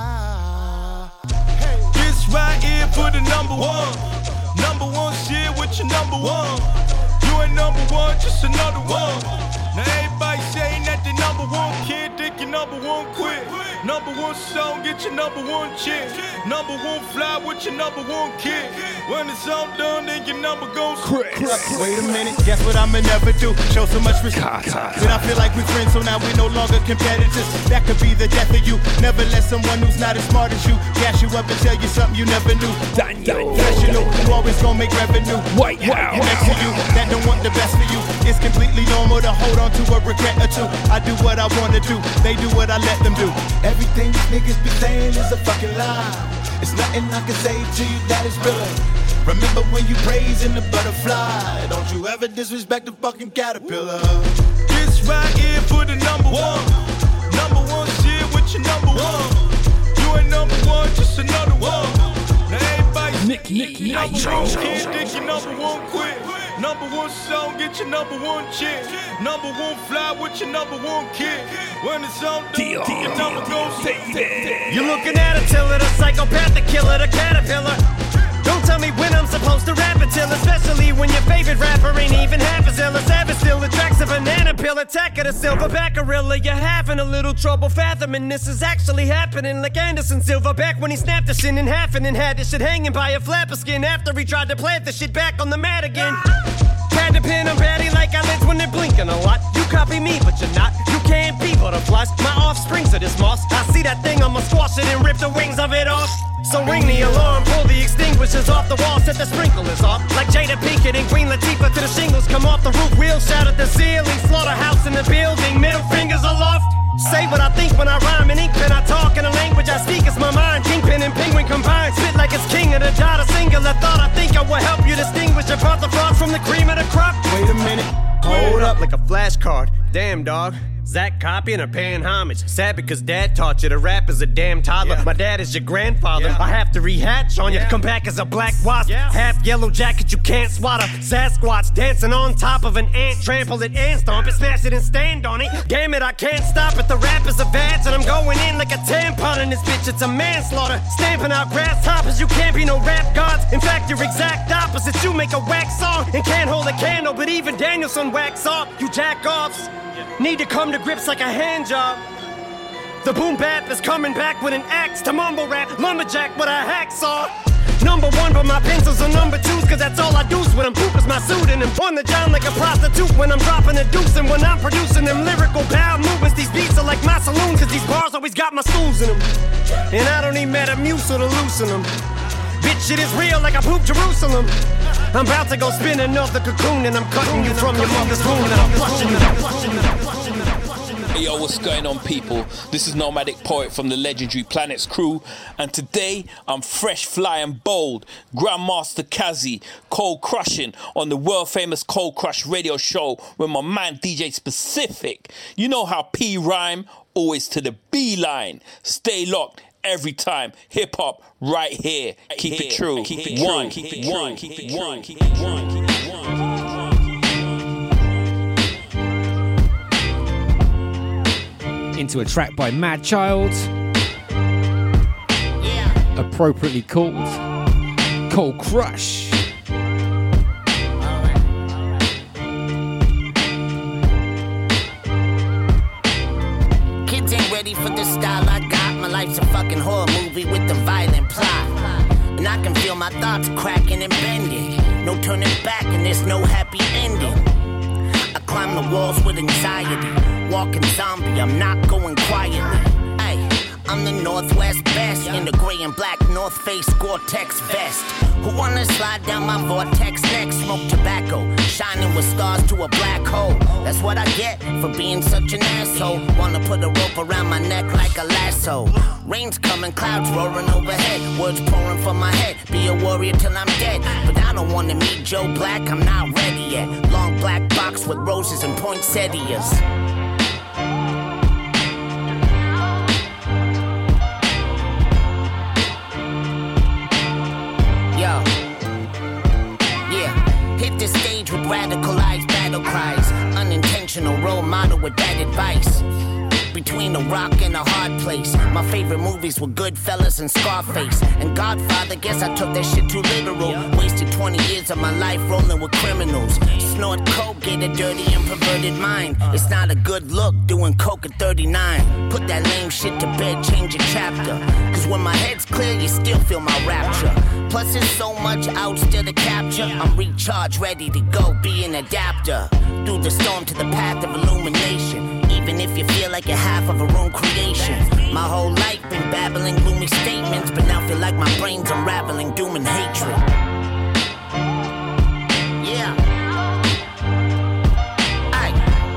Ah, hey. This right here for the number one. Number one shit with your number one. You ain't number one, just another one. Now everybody saying that they number one kid, think your number one quit. Number one song, get your number one chick. Number one fly with your number one kid. When it's all done, then your number goes quit. Wait a minute, guess what I'ma never do? Show so much respect. But I feel like we're friends, so now we're no longer competitors. That could be the death of you. Never let someone who's not as smart as you gas you up and tell you something you never knew. Daniel, national, you always gonna make revenue. White House, next to you, that don't want the best for you. It's completely normal to hold on to a regret or two. I do what I wanna do, they do what I let them do. Everything these niggas be saying is a fucking lie. It's nothing I can say to you that is real. Remember when you praising the butterfly? Don't you ever disrespect the fucking caterpillar. This right here for the number one. Number one shit with your number one. You ain't number one, just another one. Now everybody's Nick, Nick, number Nitro. one kid, think your number one quit. Number one song, get your number one chick. Number one fly with your number one kid. When it's all done, your number goes baby. You're looking at a tiller, the psychopath, the killer, the caterpillar. Don't tell me when I'm supposed to rap until, especially when your favorite rapper ain't even half as ill as ever. Still attracts a banana peel, attack of the silverback gorilla. You're having a little trouble fathoming this is actually happening. Like Anderson Silverback when he snapped the shit in half and then had this shit hanging by a flap of skin after he tried to plant the shit back on the mat again. Had to pin them batty like eyelids when they're blinking a lot. You copy me, but you're not. You can't be butterflies. My offsprings are this moss. I see that thing, I'ma squash it and rip the wings of it off. So ring the alarm, pull the extinguishers off the wall, set the sprinklers off. Like Jada Pinkett and Queen Latifah till the shingles come off the roof. Wheels shout at the ceiling, slaughterhouse in the building, middle fingers aloft. Say what I think when I rhyme in ink pen. I talk in a language I speak, it's my mind. Kingpin and penguin combined, spit like it's king of the dot. A singular thought I think I will help you distinguish apart the frost from the cream of the crop. Wait a minute, hold up like a flashcard. Damn dog, Zach copying or paying homage. Sad because dad taught you to rap as a damn toddler. Yeah. My dad is your grandfather. Yeah. I have to rehatch on you. Yeah. Come back as a black wasp. Yeah. Half yellow jacket you can't swat a Sasquatch dancing on top of an ant. Trample it and stomp it, smash it and stand on it. Damn it, I can't stop it. The rap is a badge and I'm going in like a tampon in this bitch. It's a manslaughter. Stamping out grasshoppers. You can't be no rap gods. In fact, you're exact opposite. You make a wax song and can't hold a candle, but even Danielson wax off. You jack offs. Need to come to grips like a hand job. The boom bap is coming back with an axe to mumble rap. Lumberjack with a hacksaw. Number one, but my pencils are number twos, cause that's all I do when I'm poop is my suit. And I'm on the John like a prostitute when I'm dropping a deuce. And when I'm producing them lyrical bow movements, these beats are like my saloon, cause these bars always got my stools in them. And I don't need Metamucil to loosen them. Bitch, shit is real like I pooped Jerusalem. I'm about to go spin another cocoon, and I'm cutting you from your mother's womb, and I'm flushing you. Hey yo, what's going on, people? This is Nomadic Poet from the legendary Planets crew, and today I'm fresh, fly and bold, Grandmaster Kazi, cold crushing on the world famous Cold Crush radio show with my man D J Specific. You know how P rhyme, always to the B line. Stay locked every time. Hip hop right here. Keep it true. Keep it one. Keep it one. Keep it one. Keep it one. Keep it one. Into a track by Mad Child, yeah. Appropriately called Cold Crush. Kids ain't ready for the style I got. My life's a fucking horror movie with the violent plot, and I can feel my thoughts cracking and bending. No turning back and there's no happy ending. I climb the walls with anxiety. Walking zombie, I'm not going quietly. Ay, I'm the Northwest best in the gray and black North Face Gore-Tex vest. Who wanna slide down my vortex next? Smoke tobacco, shining with stars to a black hole. That's what I get for being such an asshole. Wanna put a rope around my neck like a lasso. Rain's coming, clouds roaring overhead. Words pouring from my head. Be a warrior till I'm dead. But I don't wanna meet Joe Black, I'm not ready yet. Long black box with roses and poinsettias. Yo, yeah, hit the stage with radicalized battle cries. Unintentional role model with bad advice. Between a rock and a hard place. My favorite movies were Goodfellas and Scarface. And Godfather, guess I took that shit too literal. Wasted twenty years of my life rolling with criminals. Snort coke, get a dirty and perverted mind. It's not a good look doing coke at thirty-nine. Put that lame shit to bed, change a chapter. Cause when my head's clear, you still feel my rapture. Plus there's so much out still to capture. I'm recharged, ready to go, be an adapter. Through the storm to the path of illumination. Even if you feel like you're half of a room creation. My whole life been babbling gloomy statements, but now feel like my brain's unraveling doom and hatred. Yeah. Aye.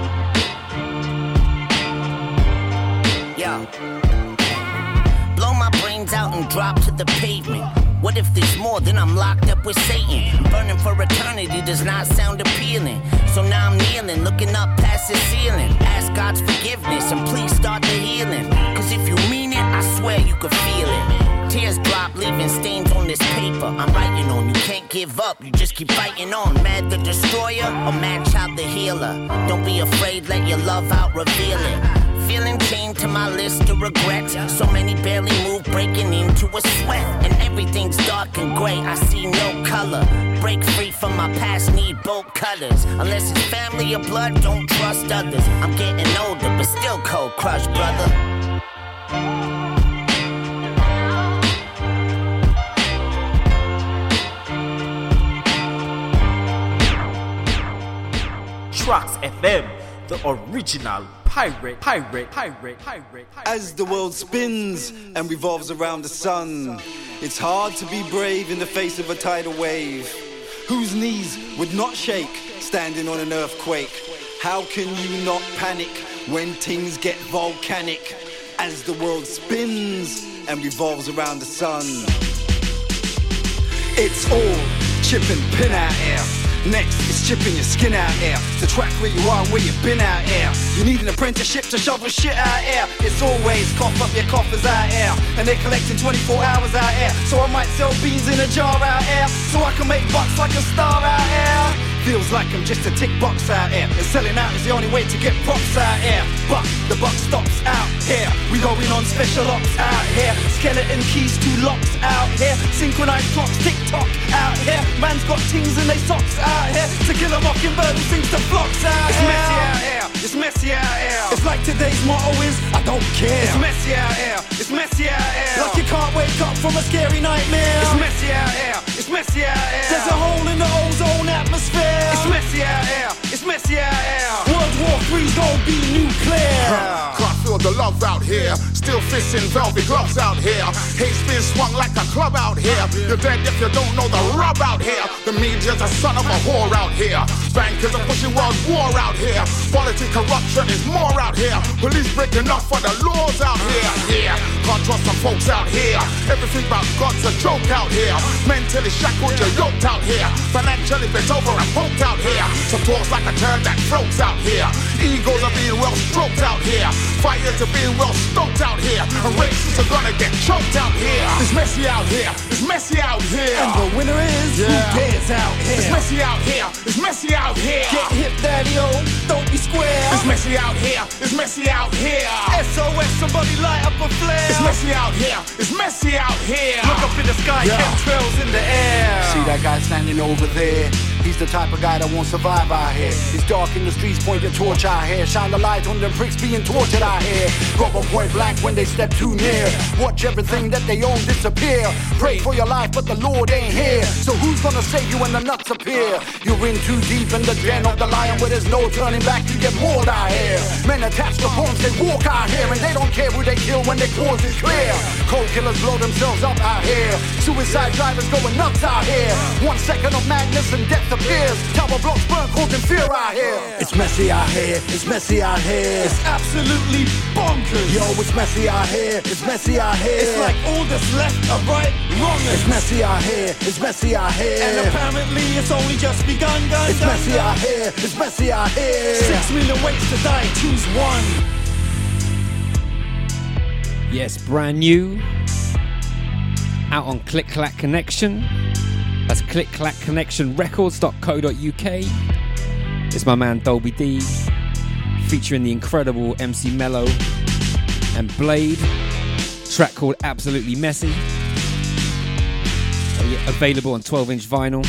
Yo. Blow my brains out and drop to the pavement. What if there's more, then I'm locked up with Satan. Burning for eternity does not sound appealing. So now I'm kneeling, looking up past the ceiling. Ask God's forgiveness and please start the healing. Cause if you mean it, I swear you could feel it. Tears drop, leaving stains on this paper. I'm writing on, you can't give up, you just keep fighting on. Mad the destroyer or Mad Child the healer. Don't be afraid, let your love out, reveal it. Feeling chained to my list of regrets. So many barely move, breaking into a sweat. And everything's dark and gray, I see no color. Break free from my past, need bolt cutters. Unless it's family or blood, don't trust others. I'm getting older, but still cold crush, brother. Tracks F M, the original pirate, pirate, pirate, pirate, pirate. As the world spins and revolves around the sun, it's hard to be brave in the face of a tidal wave. Whose knees would not shake standing on an earthquake? How can you not panic when things get volcanic? As the world spins and revolves around the sun, it's all chip and pin out here. Next is chipping your skin out here. To track where you are, where you've been out here. You need an apprenticeship to shovel shit out here. It's always cough up your coffers out here. And they're collecting twenty-four hours out here. So I might sell beans in a jar out here. So I can make bucks like a star out here. Feels like I'm just a tick box out here. And selling out is the only way to get props out here. But the buck stops out here. We going on special ops out here. Skeleton keys to locks out here. Synchronized clocks, tick-tock out here. Man's got tings in they socks out here. To kill a mockingbird who sings to flocks out here. It's messy out here. It's messy out here. It's like today's motto is, I don't care. It's messy out here. It's messy out here. Like you can't wake up from a scary nightmare. It's messy out here. It's messy out here. There's a hole in the ozone atmosphere. It's messy out here. It's messy out here. World War three's gonna be nuclear. Huh. Can't feel the love out here. Still fists in velvet gloves out here. Hate's been swung like a club out here. You're dead if you don't know the rub out here. The media's a son of a whore out here. Bankers are pushing world war out here. Politics corruption is more out here. Police breaking up for the laws out here. Yeah, can't trust some folks out here. Everything about God's a joke out here. Mentally shackled, you're yoked out here. Financially bent over and poked out here. Some talks like a turd that floats out here. Egos are being well stroked out here. Fires are being well stoked out here. And racists are gonna get choked out here. It's messy out here. It's messy out here. And the winner is yeah. Who dares out here. It's messy out here. It's messy out here. Get hip, daddy-o. Don't be square. It's messy out here. It's messy out here. S O S, somebody light up a flare. It's messy out here. It's messy out here. Look up in the sky, Yeah. chemtrails in the air. See that guy standing over there? He's the type of guy that won't survive out here. It's dark in the streets, point your torch out here. Shine the light on them pricks being tortured out here. Rub 'em point blank when they step too near. Watch everything that they own disappear. Pray for your life, but the Lord ain't here. So who's gonna save you when the nuts appear? You're in too deep in the den of the lion where there's no turning back. You get mauled out here. Men attached to phones, they walk out here, and they don't care who they kill when their cause is clear. Cold killers blow themselves up out here. Suicide drivers going nuts out here. One second of madness and death appears. Tower blocks burn, causing fear out here. It's messy out here. It's messy out here. It's absolutely bonkers. Yo, it's messy out here. It's messy out here. It's like all that's left are right wrongers. It's messy out here. It's messy out here. And apparently it's only just begun, gun, It's gun, messy gun. out here. It's messy out here. Six million ways to die. Choose one. Yes, brand new. Out on Click Clack Connection. That's click clack connection records dot co dot uk. It's my man Dolby D, featuring the incredible M C Mello and Blade. Track called Absolutely Messy. Available on twelve inch vinyl.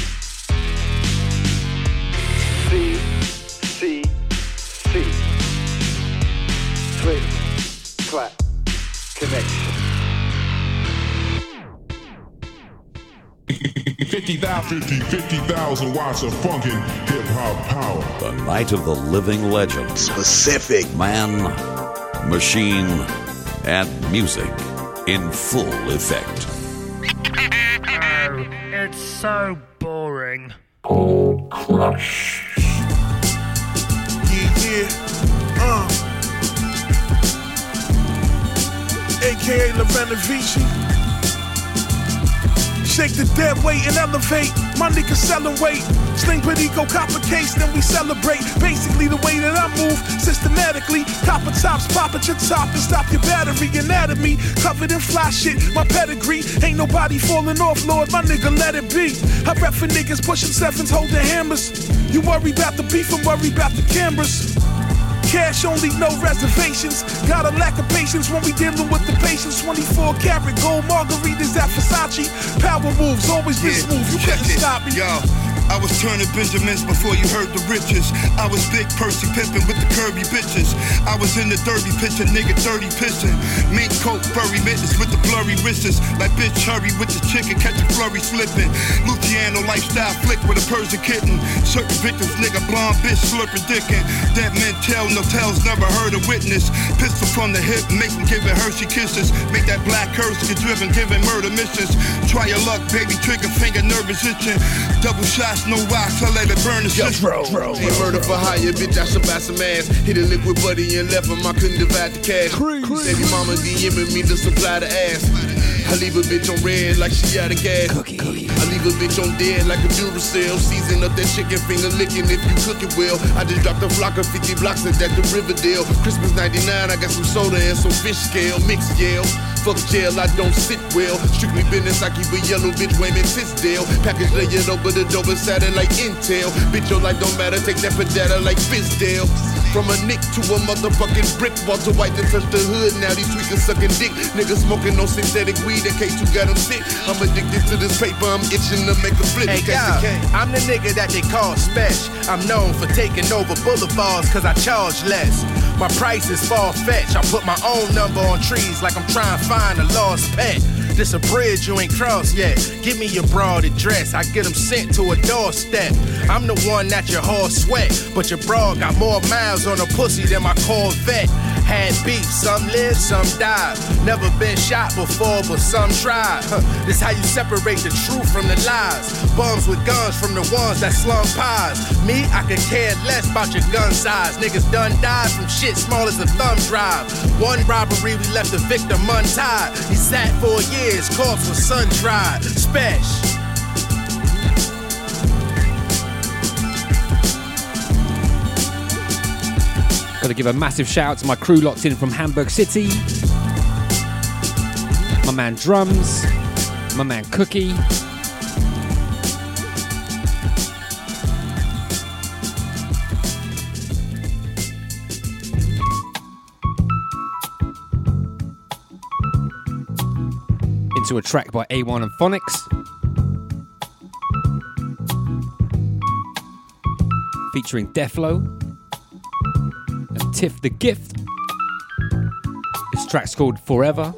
C, C, C. Click, clack, connection. fifty thousand fifty thousand watts of funkin' hip-hop power. The night of the living legend. Specific. Man, machine, and music in full effect. Oh, it's so boring. Oh, crush. Yeah, yeah, uh. A K A Lavena Vici. Shake the dead weight and elevate. My niggas selling weight. Sling Perico, copper case, then we celebrate. Basically the way that I move, systematically. Copper tops, pop at your top and stop your battery. Anatomy, covered in fly shit. My pedigree, ain't nobody falling off, Lord. My nigga, let it be. I rep for niggas pushing sevens, holding hammers. You worry about the beef, I'm worried about the cameras. Cash only, no reservations. Got a lack of patience when we dealing with the patients. twenty-four karat gold margaritas at Versace. Power moves, always been smooth. You couldn't stop me. Yo. I was turning Benjamins before you heard the riches. I was Big Percy pimping with the curvy bitches. I was in the derby pitching, nigga dirty pissing. Mink coat, furry mittens with the blurry wrists. Like bitch hurry with the chicken, catch a flurry slipping. Luciano lifestyle flick with a Persian kitten. Certain victims, nigga blonde bitch slurping dickin'. That men tell, no tells, never heard a witness. Pistol from the hip, making giving Hershey kisses. Make that black curse get driven, giving murder missions. Try your luck, baby, trigger finger, nervous itching. Double shots. No rocks, I let it burn the shit. He murder for hire, bitch, I should buy some ass. Hit a liquid buddy and left him, I couldn't divide the cash. Baby mama DMing me to supply the ass. I leave a bitch on red like she out of gas. I leave a bitch on dead like a Duracell. Season up that chicken finger licking if you cook it well. I just dropped a flock of fifty blocks at that the Riverdale. Christmas ninety-nine, I got some soda and some fish scale. Mixed jail. Fuck jail, I don't sit well. Strictly business, I keep a yellow bitch Wayman Tisdale. Package layered over the double sided like Intel. Bitch, your life don't matter, take that for data like Fizdale. From a nick to a motherfucking brick. Walter White to touch the hood, now these tweakers sucking dick. Niggas smoking no synthetic weed in case you got them sick. I'm addicted to this paper, I'm itching to make a flip. Hey, yeah, I'm the nigga that they call Special. I'm known for taking over boulevards cause I charge less. My price is far-fetched. I put my own number on trees like I'm trying to find a lost pet. This a bridge you ain't crossed yet. Give me your broad address, I get them sent to a doorstep. I'm the one that your horse sweat, but your broad got more miles on a pussy than my Corvette. Had beef, some live, some die. Never been shot before, but some tried. Huh. This how you separate the truth from the lies. Bums with guns from the ones that slum pies. Me, I could care less about your gun size. Niggas done died from shit small as a thumb drive. One robbery, we left the victim untied. He sat for years, corpse was sun-dried. Special. Got to give a massive shout out to my crew locked in from Hamburg City. My man Drums, my man Cookie. into a track by A one and Phonics, featuring Deflo and Tiff the Gift. This track's called Forever.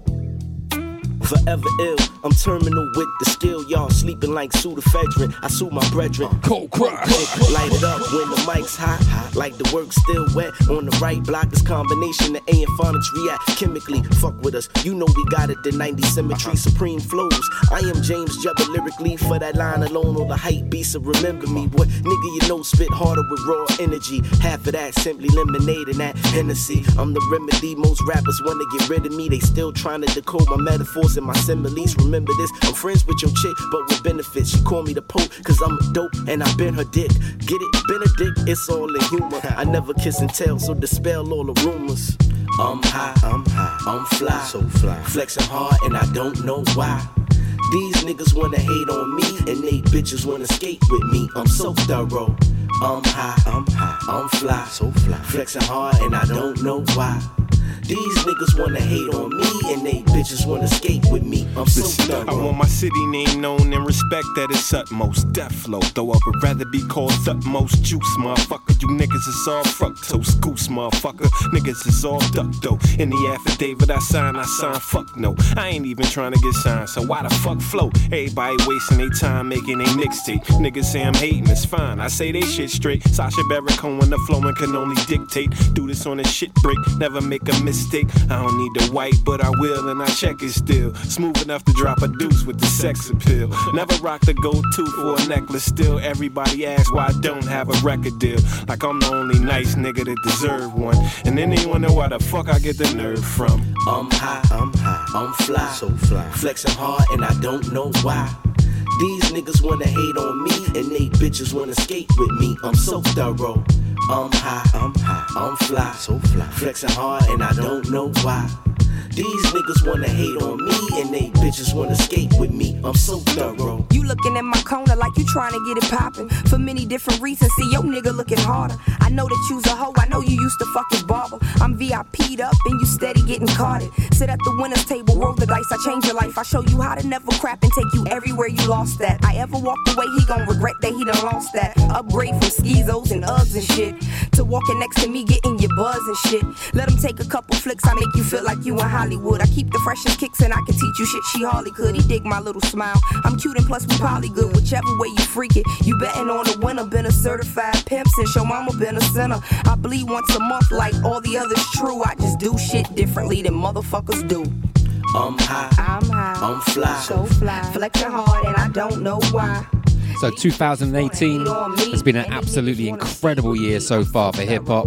Forever ill, I'm terminal with the skill. Y'all sleeping like pseudoephedrine. I sue my brethren. Cold crush. Light it up when the mic's hot. Like the work still wet. On the right block, this combination of A and Phonics react chemically. Fuck with us. You know we got it. The ninety symmetry, supreme flows. I am James Jubber lyrically. For that line alone, all the hype beats of remember me. What nigga you know spit harder with raw energy. Half of that simply lemonade and that Hennessy. I'm the remedy. Most rappers wanna get rid of me. They still trying to decode my metaphors and my similes. Remember this, I'm friends with your chick, but with benefits. She call me the Pope, cause I'm a dope and I been her dick. Get it? Benedict, it's all in humor. I never kiss and tell, so dispel all the rumors. I'm high, I'm high, I'm fly, so fly. Flexing hard and I don't know why. These niggas wanna hate on me and they bitches wanna skate with me. I'm so thorough. I'm high, I'm high, I'm fly, so fly. Flexing hard and I don't know why. These niggas wanna hate on me and they bitches wanna skate with me. I'm so thorough. I want my city name known and respect at its utmost. Deflo, though I would rather be called utmost juice, motherfucker. You niggas is all fructose goose, motherfucker. Niggas is all ducto. In the affidavit I sign, I sign fuck no. I ain't even trying to get signed, so why the fuck flow? Everybody wasting their time making a mixtape. Niggas say I'm hating, it's fine. I say they shit straight. Sasha Baron Cohen, the flowing can only dictate. Do this on a shit break, never make a mistake. I don't need the white, but I will, and I check it still. Smooth enough to drop a deuce with the sex appeal. Never rock the go-to for a necklace. Still, everybody asks why I don't have a record deal. Like I'm the only nice nigga that deserve one. And then they wonder why the fuck I get the nerve from. I'm high, I'm high, I'm fly, so fly. Flexing hard and I don't know why. These niggas wanna hate on me and they bitches wanna skate with me. I'm so thorough. I'm high, I'm high, I'm fly, so fly. Flexing hard and I don't know why. These niggas wanna hate on me and they bitches wanna skate with me. I'm so thorough. You looking in my corner like you trying to get it poppin'. For many different reasons, see your nigga looking harder. I know that you's a hoe, I know you used to fuck his barber. I'm V I P'd up and you steady getting carded. Sit at the winner's table, roll the dice, I change your life. I show you how to never crap and take you everywhere you lost that. I ever walked away, he gon' regret that he done lost that. Upgrade from skizos and Uggs and shit to walking next to me, getting your buzz and shit. Let him take a couple flicks, I make you feel like you in Hollywood. I keep the freshest kicks and I can teach you shit she hardly could. He dig my little smile. I'm cute and plus we poly good. Whichever way you freak it, you betting on the winner. Been a certified pimp since your mama been a sinner. I bleed once a month like all the others true. I just do shit differently than motherfuckers do. I'm high, I'm high, I'm fly, so fly. Flexing hard and I don't know why. So two thousand eighteen has been an absolutely incredible year so far for hip-hop.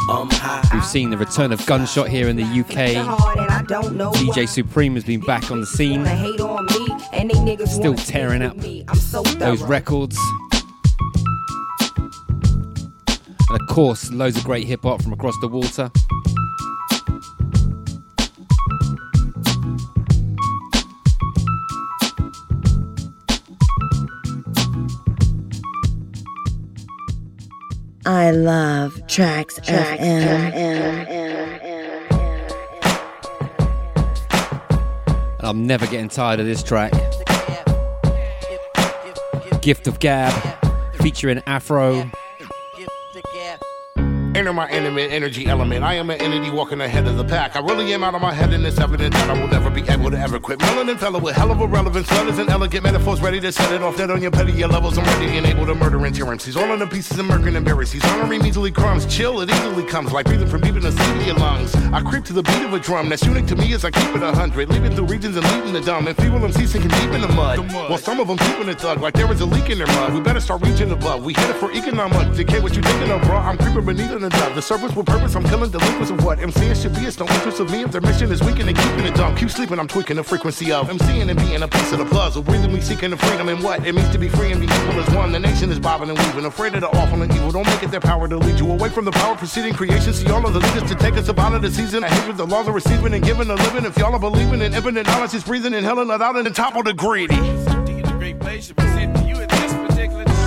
We've seen the return of Gunshot here in the U K. D J Supreme has been back on the scene, still tearing up those records. And of course, loads of great hip-hop from across the water. I love Tracks F M. And I'm never getting tired of this track. Gift of Gab, featuring Afro. Enter my intimate energy element. I am an entity walking ahead of the pack. I really am out of my head, and it's evident that I will never be able to ever quit. Melanin fellow with hell of a relevance, letters and elegant metaphors, ready to set it off. Dead on your petty levels, I'm ready and able to murder and tyrants. He's all in the pieces and murking and berries. He's honoring easily crumbs. Chill, it easily comes like breathing from deep in the sea of your lungs. I creep to the beat of a drum that's unique to me as I keep it a hundred. Leaving through regions and leaving the dumb. And few of them see sinking deep in the mud. the mud. While some of them keeping it thug like there is a leak in their mud. We better start reaching above. We hit it for economic decay. What you thinking of, bro? I'm creeping beneath in the dove. The surface will purpose, I'm killing delinquents of what MCing should be. It's no interest of me if their mission is weakening and keeping it dumb. Keep sleeping, I'm tweaking the frequency of MCing and being a piece of the puzzle. Breathing, we seeking the freedom and what it means to be free and be equal as one. The nation is bobbing and weaving, afraid of the awful and evil. Don't make it their power to lead you away from the power preceding creation. See all of the leaders to take us up out of the season. I hate with the laws of receiving and giving a living. If y'all are believing in infinite knowledge, is breathing and hell and let out and topple the greedy. The great place should be sent to you at this particular time.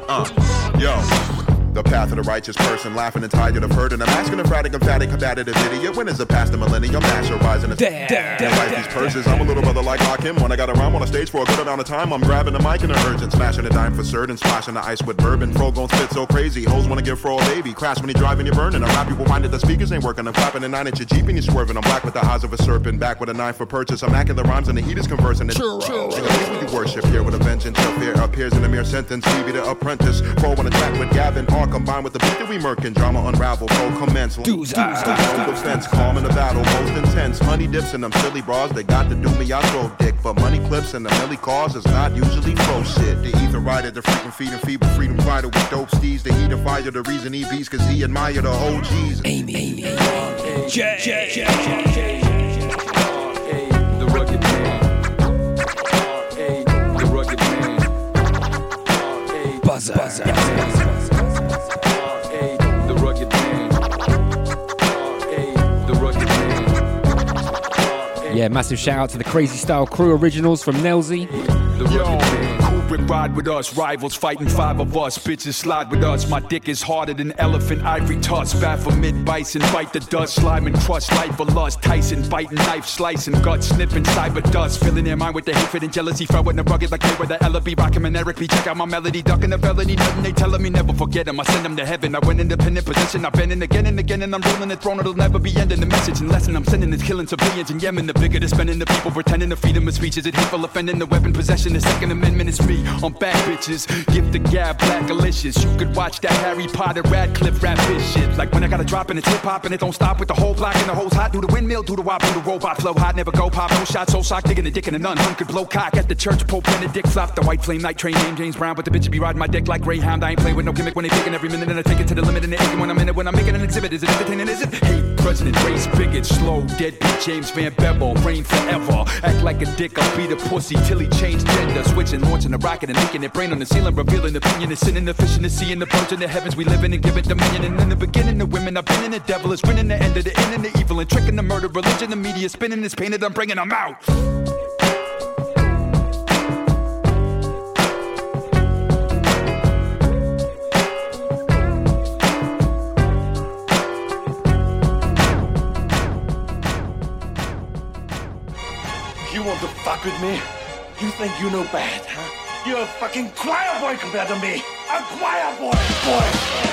Uh, yo. The path of the righteous person, laughing and tired of hurt, and I'm asking a fratic, emphatic, combative idiot. When is the past the millennium? Master rising and wipe these purses. I'm a little brother like Hakim. When I got a rhyme on a stage for a good amount of time, I'm grabbing the mic in a urgent, smashing a dime for certain, splashing the ice with bourbon. Fro gon' spit so crazy, hoes wanna give Fro a baby. Crash when he driving, you're burning. I rap people minded the speakers ain't working. I'm clapping a nine inch Jeep and you're swerving. I'm black with the eyes of a serpent, back with a knife for purchase. I'm hacking the rhymes and the heat is conversing. It's sure, sure. You worship here with a vengeance. Your fear appears in a mere sentence. Phoebe the apprentice. Fro on a track with Gavin, all combined with the beat. We murking, drama unravel, full commence. Dudes, no defense, calm in the battle, most intense. Honey dips and them silly bras, they got to do me, I throw dick. But money clips and the milli cause is not usually pro shit. The ether rider, the freaking feeding feeble freedom fighter with dope steeds. The heat of fire, the reason he beats, cause he admire the O Gs. Amy, Amy, J, J, J, the rugged man. The rugged man. Buzzer. Buzzer. Yeah, massive shout out to the Crazy Style Crew originals from Nelzy. Yo, Kubrick ride with us, rivals fighting five of us, bitches slide with us. My dick is harder than elephant ivory tusk. Baphomet bison, bite the dust, slime and crush life for lust. Tyson biting knife, slicing guts, sniffing cyber dust, filling their mind with the hatred and jealousy. Throwing the rugged like they were the Ella B. Rockin' and Eric B. Check out my melody, ducking the felony. Nothing they telling me, never forget them. I send them to heaven. I went independent position. I've been in again and again, and I'm ruling the throne. It'll never be ending. The message and lesson I'm sending is killing civilians in Yemen. The bigger they're spending, the people pretending to freedom of speech. Is it hateful offending? The weapon possession, the Second Amendment is me. I'm back, bitches. Give the gab black delicious. You could watch that Harry Potter Radcliffe rap this shit. Like when I got a drop and it's hip hop and it don't stop with the whole block and the hoes hot. Do the windmill, do the wop, do the robot flow hot. Never go pop, no shot, so sock, digging a dick in a nun. Hun could blow cock at the church. Pope Benedict flop the white flame night train. Name James Brown, but the bitch be riding my dick like Greyhound. I ain't playing with no gimmick when they picking every minute and I take it to the limit and they aching when I'm in it. When I'm making an exhibit, is it entertaining? Is it? Hate, president, race, bigot, slow, deadbeat, James Van Bevel, reign forever. Act like a dick, I'll beat a pussy till he changed gender. Switching, launching a rocket and making it brain on the ceiling, revealing opinion, the sin and the fish in the sea and the birds in the heavens. We living and giving dominion. And in the beginning, the women I've been in, the devil is winning the end of the end and the evil and tricking the murder, religion, the media spinning this painted. I'm bringing them out. You want to fuck with me? You think you know bad, huh? You're a fucking choir boy compared to me. A choir boy, boy.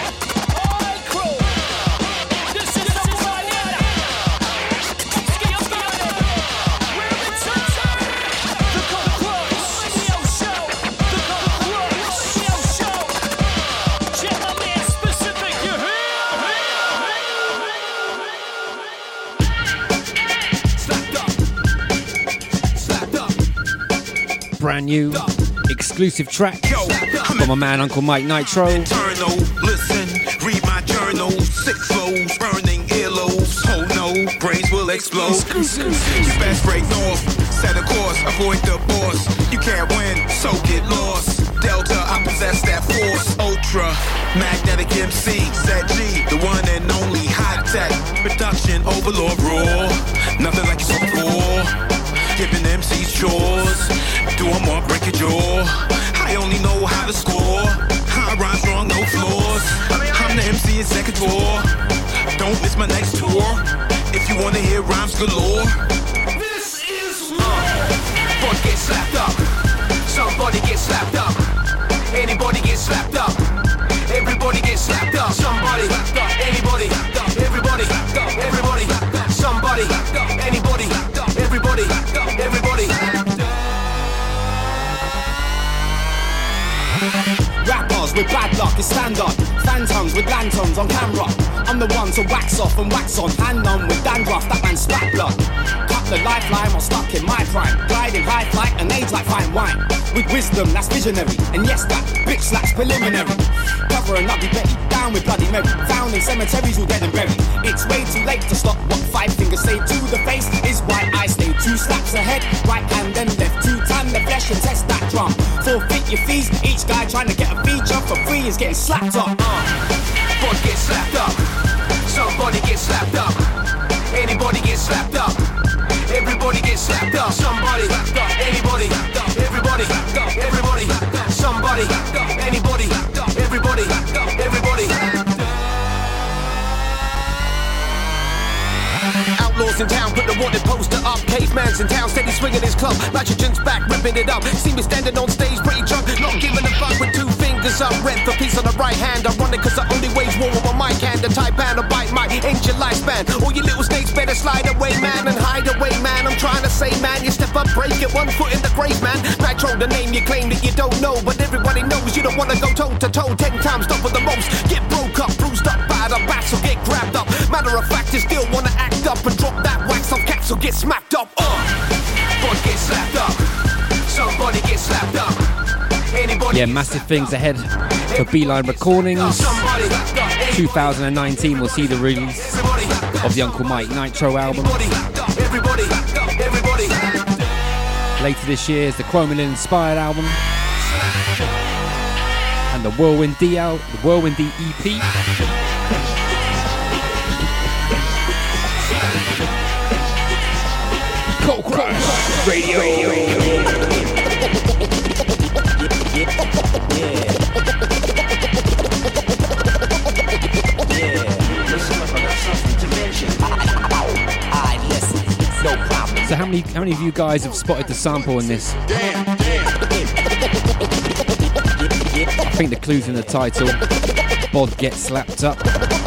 Brand new exclusive track from my man Uncle Mike Nitro. Internal, listen, read my journal. Six flows, burning earlobes. Oh no, brains will explode. You best break north, set a course, avoid the boss. You can't win, so get lost. Delta, I possess that force. Ultra, magnetic M C, Z G, the one and only high tech. Production overlord raw, nothing like you saw before. Giving M Cs chores, do them all, break your jaw. I only know how to score. High rhyme strong, no flaws. I'm the M C executor. Don't miss my next tour. If you wanna hear rhymes galore. This is uh, Boy get slapped up. Somebody get slapped up. Anybody get slapped up. Everybody get slapped up. Somebody, anybody, everybody, everybody, somebody, anybody, everybody, everybody. Rappers with bad luck is stand up. Phantoms with lanterns on camera. I'm the one to wax off and wax on. Hand on with dandruff, that man splat blood. Cut the lifeline, I'm stuck in my prime. Gliding high flight and age like fine wine. With wisdom, that's visionary. And yes, that bitch slaps preliminary. Cover an ugly Betty, down with Bloody Mary. Found in cemeteries all dead and buried. It's way too late to stop what five fingers say to the face. Is why I stay two slaps ahead. Right hand then left, two time the flesh and test that drum. Forfeit your fees, each guy trying to get a feature for free is getting slapped up. Uh, boy get slapped up. Somebody get slapped up. Anybody get slapped up. Everybody get slapped up. Somebody, anybody, everybody, everybody, somebody, anybody, outlaws in town, put the wanted poster up. Caveman's in town, steady swinging his club. Nitrogen's back, ripping it up. See me standing on stage, pretty drunk, not giving a fuck with two fingers up. Red for peace on the right hand. Ironic, cause I only wage war with my mic hand. The type hand to bite my ancient lifespan. All you little snakes better slide away, man, and hide away, man. I'm trying to say, man, you step up, break it, one foot in the grave, man. Nitro, the name you claim that you don't know, but everybody knows you don't wanna go toe to toe. Ten times tougher the most. Get broke up, bruised up by the back, so get grabbed up. Matter of fact, you still wanna act up and drop that wax on caps, so get smacked up. Uh, boy, get slapped up. Somebody get slapped up. Anybody yeah, massive things ahead for Beeline Recordings. two thousand nineteen will see the release of the Uncle Mike Nitro album. Everybody, everybody. Later this year is the Chromalin inspired album and the Whirlwind D out, the Whirlwind D E P. Cold Crush Radio. Radio. So how many how many of you guys have spotted the sample in this? I think the clue's in the title. Bod gets slapped up.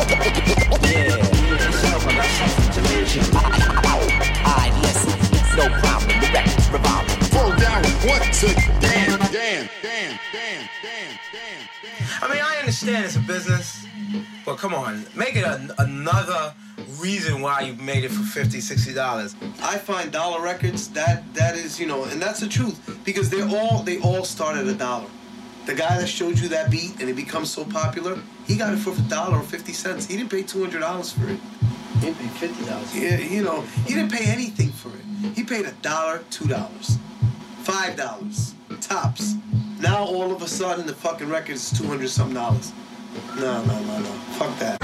No problem, the record's revolving. Throw down once again, damn, damn, damn, damn, damn. I mean, I understand it's a business, but come on, make it a, another reason why you made it for fifty dollars, sixty dollars. I find dollar records, that that is, you know, and that's the truth, because they're all they all start at a dollar. The guy that showed you that beat and it becomes so popular, he got it for a dollar or fifty cents. He didn't pay two hundred dollars for it. He paid fifty dollars. Yeah, you know, he didn't pay anything for it. He paid a dollar, two dollars, five dollars, tops. Now all of a sudden the fucking record is two hundred something dollars. No, no, no, no. Fuck that.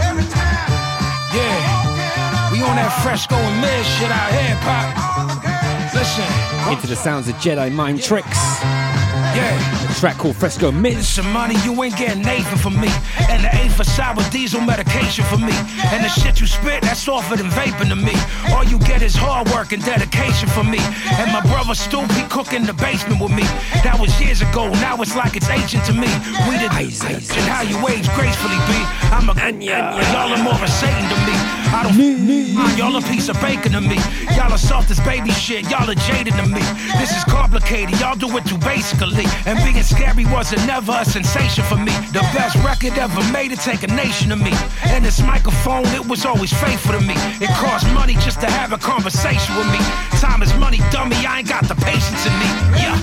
Yeah, we on that Fresco and Miz shit out here, Pop. Listen. Into the sounds of Jedi Mind Tricks. Yeah. A track called Fresco Miz. Some money, you ain't getting Nathan from me. And the A for sour diesel medication for me. And the shit you spit, that's softer than vaping to me. All you get is hard work and dedication for me. And my brother Stoop, he cook in the basement with me. That was years ago, now it's like it's ancient to me. We the and how you age gracefully, B. I'm a Anya. Y'all are more of Satan to me. I don't f- y'all a piece of bacon to me. Y'all are soft as baby shit, y'all are jaded to me. This is complicated, y'all do it too basically. And being scary wasn't never a sensation for me. The best record ever made, it take a nation to me. And this microphone, it was always faithful to me. It cost money just to have a conversation with me. Time is money, dummy, I ain't got the patience in me. Yeah.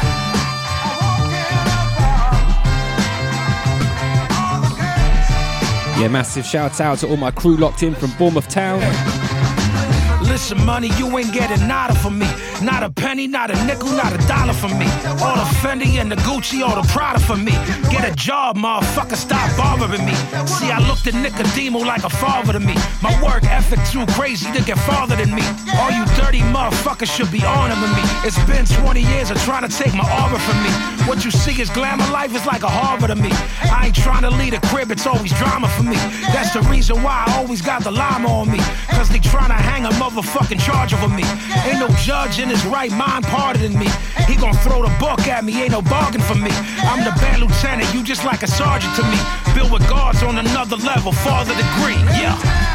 Yeah, massive shout out to all my crew locked in from Bournemouth Town. Listen, money, you ain't getting nada from me. Not a penny, not a nickel, not a dollar from me. All the Fendi and the Gucci, all the Prada for me. Get a job, motherfucker, stop bothering me. See, I looked at Nicodemo like a father to me. My work ethic too crazy to get farther than me. All you dirty motherfuckers should be honoring me. It's been twenty years of trying to take my aura from me. What you see is glamour, life is like a harbor to me. I ain't trying to lead a crib, it's always drama for me. That's the reason why I always got the llama on me. Cause they trying to hang a motherfucking charge over me. Ain't no judge in his right mind parter than me. He gon' throw the book at me, ain't no bargain for me. I'm the band lieutenant, you just like a sergeant to me. Built with guards on another level, farther degree, yeah.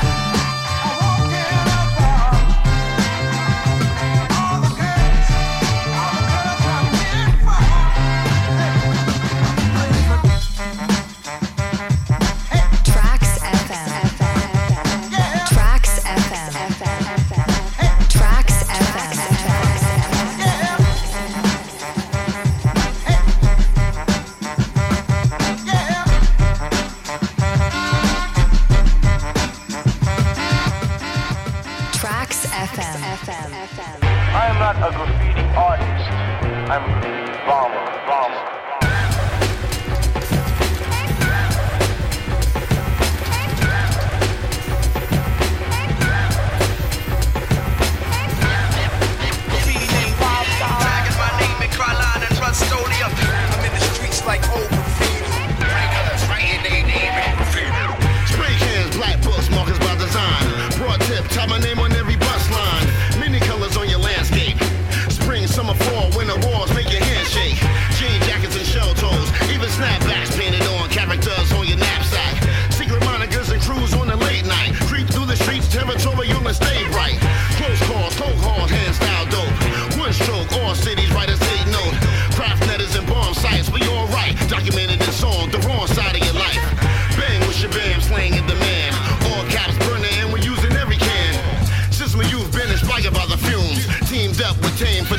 I am not a graffiti artist. I'm a graffiti bomber. Bomber. Graffiti name Bob Style. Tagging my name in Carline and Trustolia. I'm in the streets like old graffiti. Writing they name in graffiti. Spray cans, black books, markers by design. Broad tip, top my name on every bus line.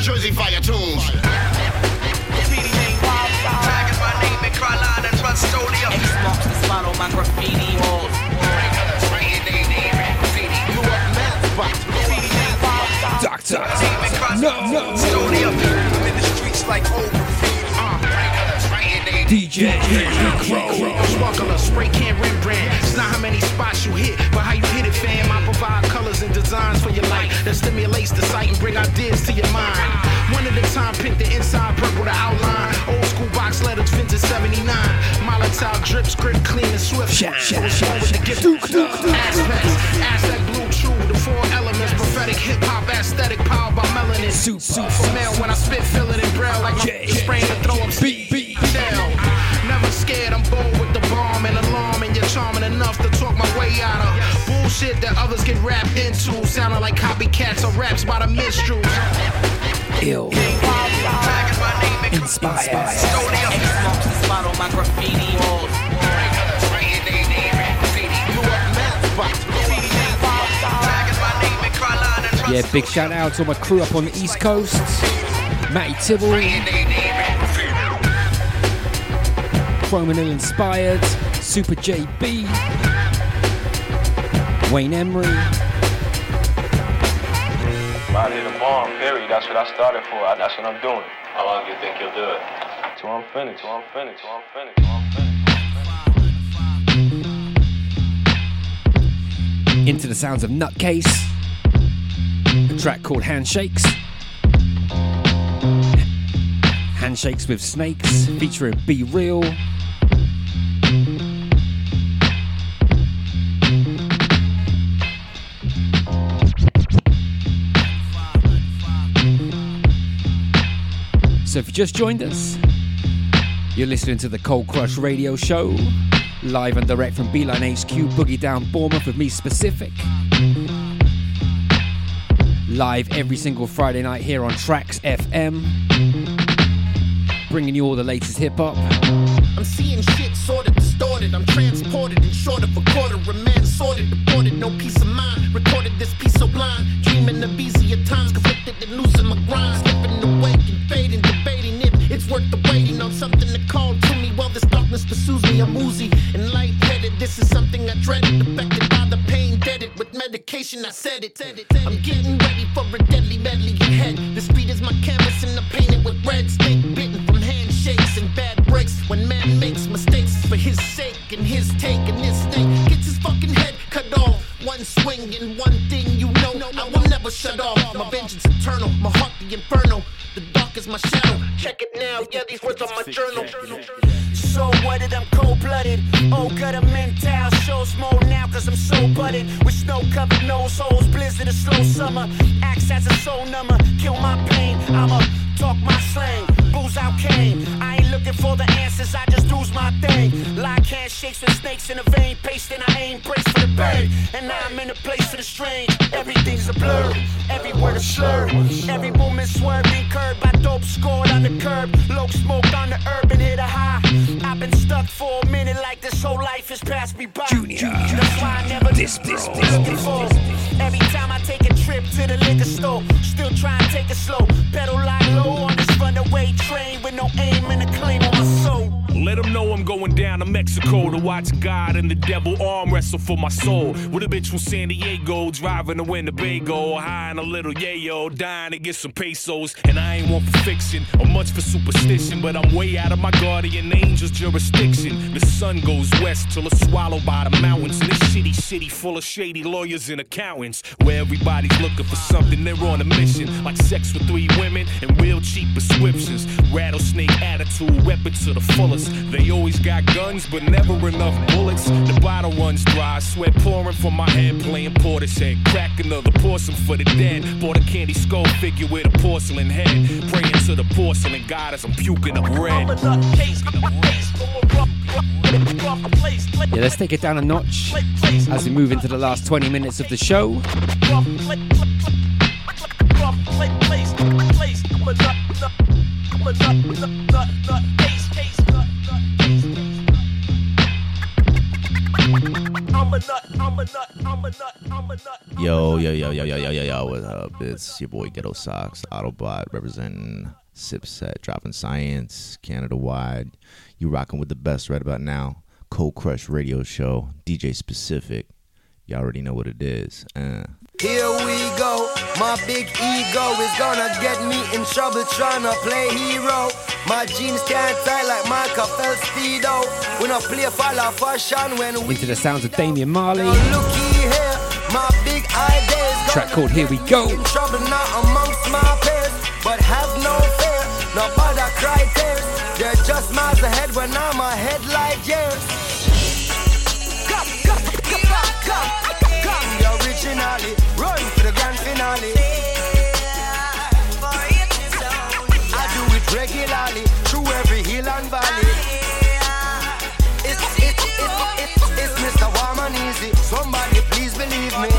Jersey fire tunes. Graffiti name Bob Style. Tagging my name in Carolina and Rustolia. X marks the spot on my graffiti walls. Doctor. No, no, no. I'm in the streets like old D J Sparkler, spray can Rembrandt. It's not how many spots you hit, but how you hit it, fam. I provide colors and designs for your life that stimulates the sight and bring ideas to your mind. One at a time, pick the inside, purple the outline. Old school box letters, vintage seventy-nine. Molotov drip, script clean and swift. Shine, shine, shine, with the gift aspects. Aztec blue chew, the four elements. Prophetic hip hop aesthetic, powered by melanin. Soup, soup, smell when I spit, fill it in braille like my spraying to throw up beat, beat, down. Never scared, I'm bold with the bomb and alarm, and you're charming enough to talk my way out of bullshit that others get wrapped into. Sounding like copycats or raps by the minstrels. Ill. Inspired. X marks the spot on my graffiti walls. Yeah, big shout out to my crew up on the East Coast. Matty Tibble. Chrome and Ill Inspired. Super J B. Wayne Emery. Out here the bomb, period. That's what I started for. That's what I'm doing. How long do you think you'll do it? Till I'm finished, till I'm finished, till I'm finished, till I'm finished. Into the sounds of Nutcase. A track called Handshakes. Handshakes with Snakes, featuring Be Real. So if you just joined us, you're listening to the Cold Crush Radio Show, live and direct from Beeline H Q, Boogie Down Bournemouth with me, Specific. Live every single Friday night here on Tracks F M, bringing you all the latest hip-hop. I'm seeing shit sorted, distorted. I'm transported and short of a quarter. A man sorted, deported, no peace of mind. Recorded this piece so blind. Dreaming of easier times, conflicted and losing my grind. Slipping awake and fading, debating if it's worth the waiting on something to call to me. Well, this darkness pursues me. I'm woozy and lightheaded. This is something I dreaded. Affected by the pain, deaded with medication. I said it. I'm getting ready for a deadly medley ahead. The speed is my canvas and I paint it with red. Snake bitten from handshakes and bad breaks. When man makes mistakes for his sake and his take, and this thing gets his fucking head cut off. One swing and one thing you know, I will never shut off. My vengeance eternal, my heart the inferno. The dark is my shadow. Check it now, yeah, these words on my journal. So what it, I'm cold-blooded. Oh, gutter mental, show small now cause I'm so budded. With snow-covered nose holes, blizzard, a slow summer. Acts as a soul number, kill my pain. I'ma talk my slang, booze out cane. I ain't looking for the answers, I just do's my thing. Like handshakes with snakes in a vein, pasting, I ain't brace for the bird. And now I'm in a place for the strange. Everything's a blur, every word a slur. Every moment swerving, curb by dope scored on the curb. Low smoke on the urban, hit a high. I've been stuck for a minute like this whole life has passed me by. Junior, that's why I never this, this, this, this, this. Every time I take a trip to the liquor store, still try and take it slow. Pedal like low on this runaway train with no aim and a claim on my soul. Let them know I'm going down to Mexico to watch God and the devil arm wrestle for my soul. With a bitch from San Diego, driving to Winnebago, high in a little yayo, dying to get some pesos. And I ain't one for fiction or much for superstition, but I'm way out of my guardian angel's jurisdiction. The sun goes west till it's swallowed by the mountains. And this shitty city full of shady lawyers and accountants, where everybody's looking for something, they're on a mission. Like sex with three women and real cheap prescriptions. Rattlesnake attitude, weapon to the fullest. They always got guns, but never enough bullets. The bottle runs dry, sweat pouring from my head, playing Portishead. Crack another portion for the dead. Bought a candy skull figure with a porcelain head. Praying to the porcelain god as I'm puking up red. Yeah, let's take it down a notch as we move into the last twenty minutes of the show. I'm a nut, I'm a nut, I'm a nut, I'm a nut. Yo, yo, yo, yo, yo, yo, yo, yo, what's up? It's your boy Ghetto Socks, Autobot, representing Sipset, dropping science, Canada-wide. You rocking with the best right about now. Cold Crush Radio Show, D J Specific. You already know what it is. Uh. Here we go, my big ego is gonna get me in trouble trying to play hero. My jeans can't tie like Michael Phelps Speedo. When I play follow fashion when we into the sounds of Damian Marley. Looky here, my big ideas track called Here We Go. In trouble not amongst my peers, but have no fear, no bother cry tears. They're just miles ahead when I'm ahead like years. Come, come, come, come, come, come, the originally. Run for the grand finale. I do it regularly through every hill and valley. It's, it's, it's, it's, it's Mister Warm and Easy. Somebody please believe me.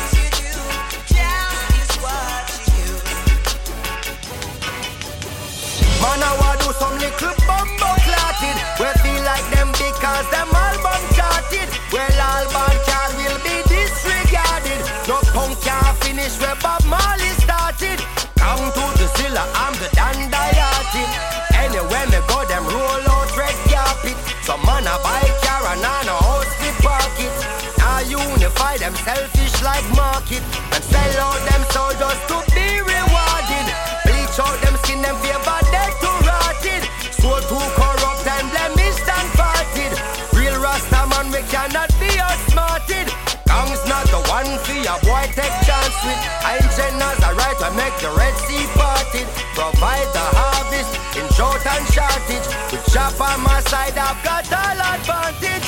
Man, I want to do some little bumbo clotted. We feel like them because them album charted. Well, all bad cars will be disregarded. No punk can't finish where Bob Marley started. Come to the Zilla, I'm the Dandayati. Anywhere me go, them roll out red carpet. Some man a buy car and on a house to park it. Now unify them selfish like market and sell out them soul just to be rewarded. Bleach out them skin, them favor dead to rotted. So too corrupt and blemished and farted. Real Rasta man, we cannot be outsmarted. Gang's not the one for your boy take chance with. Engineers are right to make the Red Sea parted. Provide the harvest in drought and shortage. With chop on my side, I've got all advantage.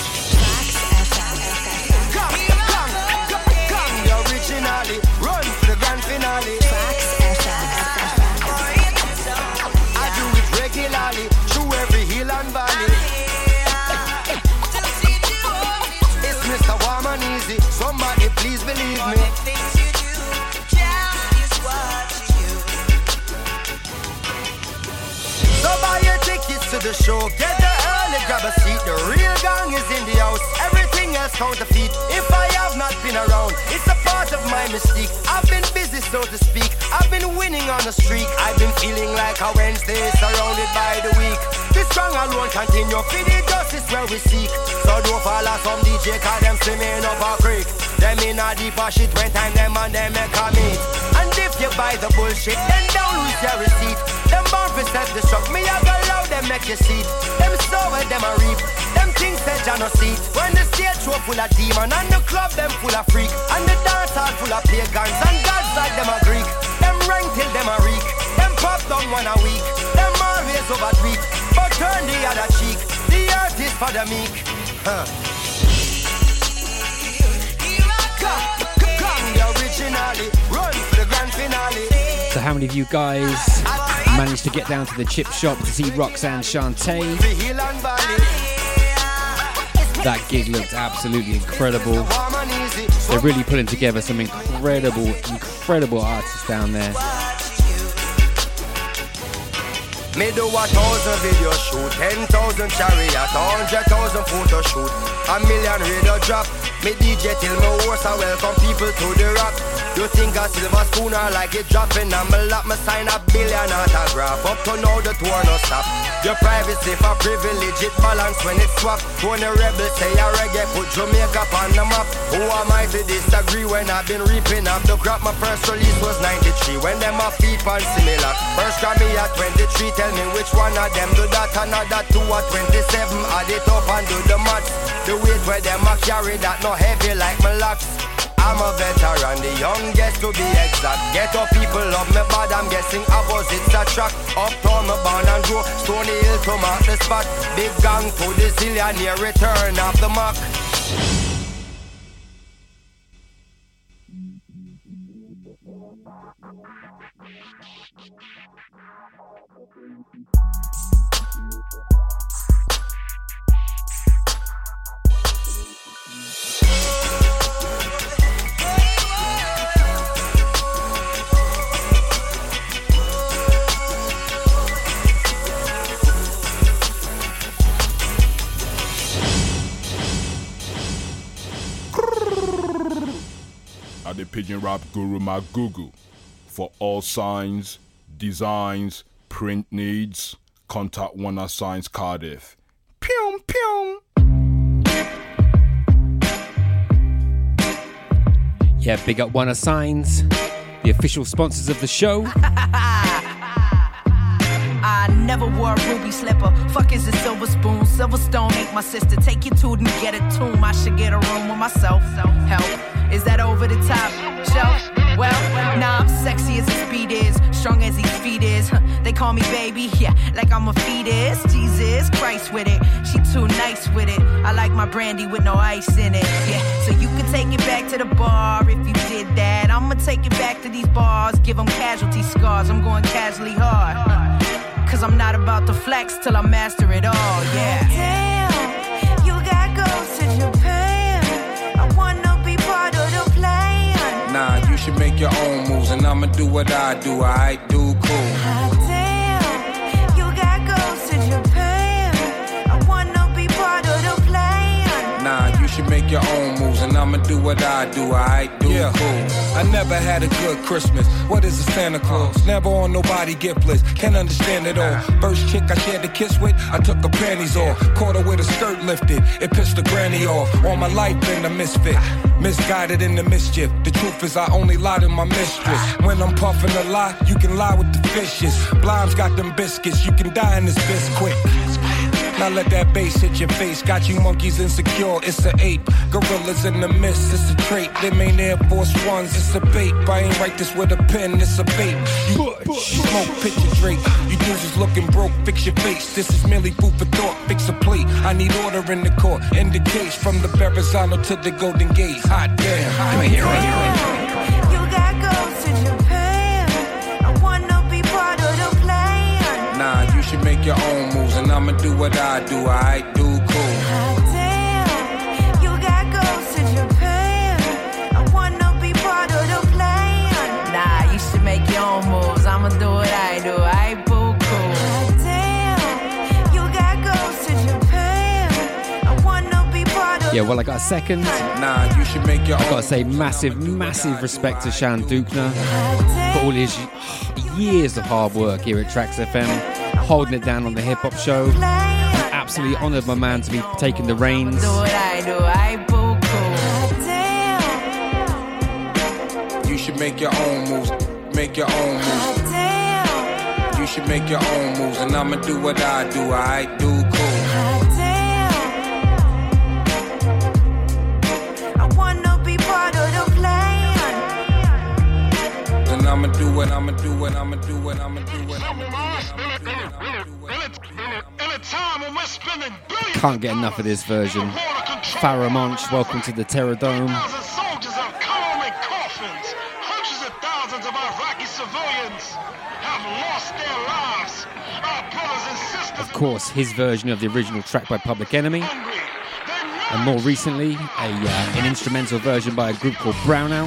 Come, come, come, come, the originally. Run for the grand finale. I do it regularly through every hill and valley. It's Mister Warm and Easy. Somebody please believe me. So buy your tickets to the show. Get there early, grab a seat. The real gang is in the house. Everything else counterfeit. If I have not been around, it's a part of my mystique. I've been busy, so to speak. I've been winning on the streak. I've been feeling like a Wednesday surrounded by the week. This strong alone continue. For the justice where we seek. So don't follow some D J, cause them swimming up a creek. Them in a deeper shit when time them and them make a meet. And if you buy the bullshit, then don't lose your receipt. Them born for self-destruct, me I go loud, them make you see. Them sow and them a reap. Them things that you no see. When the stage show full of demon and the club them full of freak. And the dance hall full of pagans and gods like them a Greek. Them rank till them a reek. Them pop down one a week. Them always over tweet. But turn the other cheek. The earth is for the meek. Huh. Come, come, the originally. Run for the grand finale. So how many of you guys managed to get down to the chip shop to see Roxanne Shante? That gig looked absolutely incredible. They're really putting together some incredible, incredible artists down there. Me do a thousand video shoot, ten thousand chariot, a hundred thousand photo shoot, a million radio drop. Me D J till me horse I welcome people to the rock. You think a silver spoon or like it dropping on my lap? Me sign a billion autograph. Up to now the tour no stop. Your privacy for privilege, it balance when it swap. When the rebels say a reggae, put Jamaica on the map. Who am I to disagree when I've been reaping up the crop? My first release was ninety-three, when them a feet on similar. First Grammy at twenty-three, tell me which one of them do that. Another two at twenty-seven, add it up and do the maths. The weight where them a carry that no heavy like my locks. I'm a veteran, the youngest to be exact. Get up people love me bad, I'm guessing opposites attract. Uptown me born and grow, Stony Hill to mark the spot. Big gang to the zillionaire, return of the mark. Now the Pigeon Rap Guru Magugu. For all signs, designs, print needs, contact Warner Signs Cardiff. Pew pew. Yeah, big up Warner Signs, the official sponsors of the show. I never wore a ruby slipper. Fuck is a silver spoon. Silverstone ain't my sister. Take your tooth and get a tomb. I should get a room with myself. Help. Is that over the top? Shelf? Well, nah, I'm sexy as his speed is. Strong as his feet is. They call me baby, yeah, like I'm a fetus. Jesus Christ with it. She too nice with it. I like my brandy with no ice in it. Yeah, so you can take it back to the bar if you did that. I'ma take it back to these bars. Give them casualty scars. I'm going casually hard. Cause I'm not about to flex till I master it all, yeah. Damn, you got goes to Japan. I wanna be part of the plan. Nah, you should make your own moves, and I'ma do what I do. I do cool. Damn, you got goes to Japan. I wanna be part of the plan. Nah, you should make your own moves, and I'ma do what I do. I do yeah. cool. I never had a good Christmas. What is a Santa Claus? Never on nobody gift list. Can't understand it all. First chick I shared a kiss with, I took her panties off. Caught her with her skirt lifted. It pissed her granny off. All my life been a misfit. Misguided in the mischief. The truth is I only lie to my mistress. When I'm puffing a lie, you can lie with the fishes. Blimes got them biscuits. You can die in this biscuit. Now let that bass hit your face. Got you monkeys insecure, it's an ape. Gorillas in the mist, it's a trait. Them ain't Air Force Ones, it's a bait. I ain't write this with a pen, it's a bait. You smoke, picture Drake. You dudes is looking broke, fix your face. This is merely food for thought, fix a plate. I need order in the court. In the case, from the Verrazano to the Golden Gate. Hot damn. Right here, right here, right here. You got goes to Japan. I wanna be part of the plan. Nah, you should make your own moves, and I'ma do what I do. I do cool. Damn, you got goes to Japan. I wanna be part of the plan. Nah, you should make your own moves. I'ma do what I do. I boo cool. Damn, you got goes to Japan. I wanna be part of Yeah, well, I got a second. Nah, you should make your I gotta say, massive, massive respect to Shan Dukner for all his years of hard work here at Tracks F M, holding it down on the hip hop show. I'm absolutely honoured, my man, to be taking the reins. Do what I do. I boo cool. You should make your own moves. Make your own moves. You should make your own moves, and I'ma do what I do. I do cool. I wanna be part of the plan. And I'ma do what I'ma do what I'ma do what I'ma do what I'ma do. Can't get enough of this version. Pharoah Monch, welcome to the Terror Dome. Of course, his version of the original track by Public Enemy. And more recently, a uh, an instrumental version by a group called Brownout.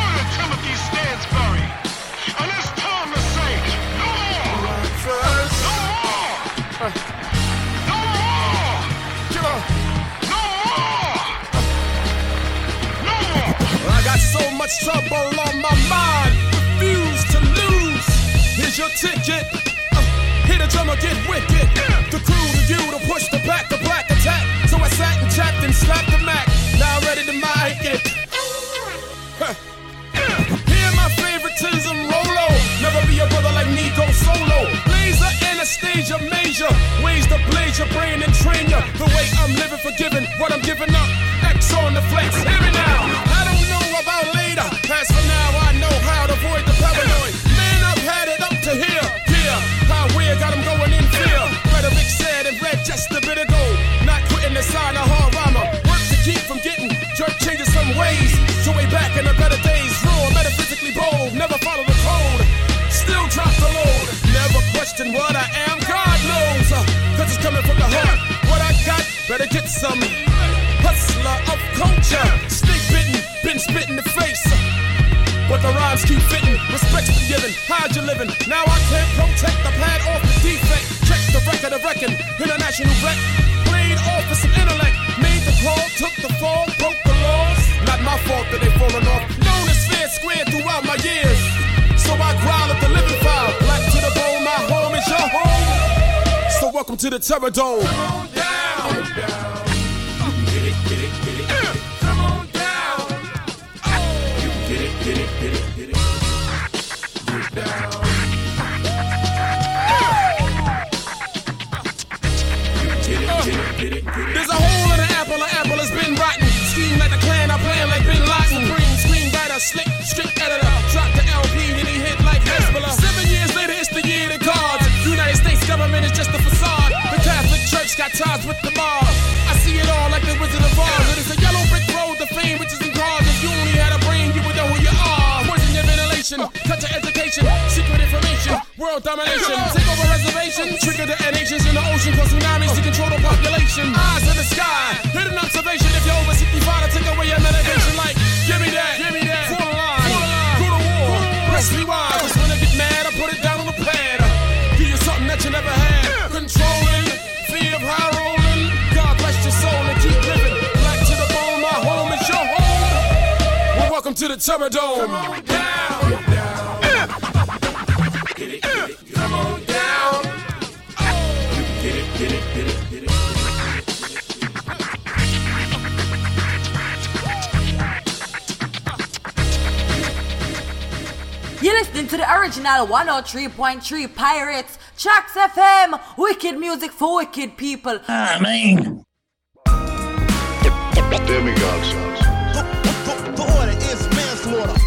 I got so much trouble on my mind, refuse to lose. Here's your ticket. Uh, hit a drummer, get wicked. The crew, the you, to push the back, the black attack. So I sat and chapped and slapped the Mac. Now ready to mic it. Huh. Hear my favoritism, Rolo. Never be a brother like Nico Solo. Laser Anastasia major. Ways to blaze your brain and train ya. The way I'm living, forgiving what I'm giving up. X on the flex, hear me now. I don't know about later. As for now, I know how to avoid the paranoid. Man, I've had it up to here. Here, how weird, got him going in fear. Rhetoric said and read just a bit ago. Not quitting the sign of hard rhymer. Work to keep from getting jerk changes some ways. So way back in the better days. Raw, metaphysically bold. Never follow the code. Still drop the load. Never question what I am. God knows. Uh, Cause it's coming from the heart. What I got, better get some. Hustler of culture. Snake bitten, been spit in the face. But the rhymes keep fitting, respect's been given. How'd you living? Now I can't protect the pad off the defect. Check the record of reckon, international wreck. Played off with some intellect. Made the call, took the fall, broke the laws. Not my fault that they falling off. Known as to the Terror Dome. Come on down. Get it, get it, get it. Come on down. You get it, get it, get it, get it. Get down. Get it, get it, get it, get it. There's a hole in the apple, the apple has been rotten. Scheme like the clan, I'm playing like Bin Laden. Supreme screen writer, slick, strict editor. Drop the L P and he hit like Hezbollah. Seven years later, it's the year of the gods. United States government is just a facade. The Catholic Church got ties with the mob. I see it all like the Wizard of Oz. It is a yellow brick road, the fame, riches and cars. If you only had a brain, you would know who you are. Poison your ventilation, cut your education, secret information, world domination. Take over reservation, trigger detonations in the ocean, cause tsunamis to control the population. Eyes in the sky, hidden observation. If you're over sixty-five, to take away your medication. Like, give me that, give me that. Fall the line, fall the line, go to war, press rewind. Just when I get mad, I put it down on the pad. Give you something that you never had. Controlling, fear of high rolling. God bless your soul and keep living. Black to the bone, my home is your home. Well, welcome to the Terror Dome. Come on down. Get it, get it. Come on down. You get it, get it, get it, get it. You're listening to the original one oh three point three Pirates, Tracks F M, wicked music for wicked people. Ah, man. Demigods. The, the order is manslaughter.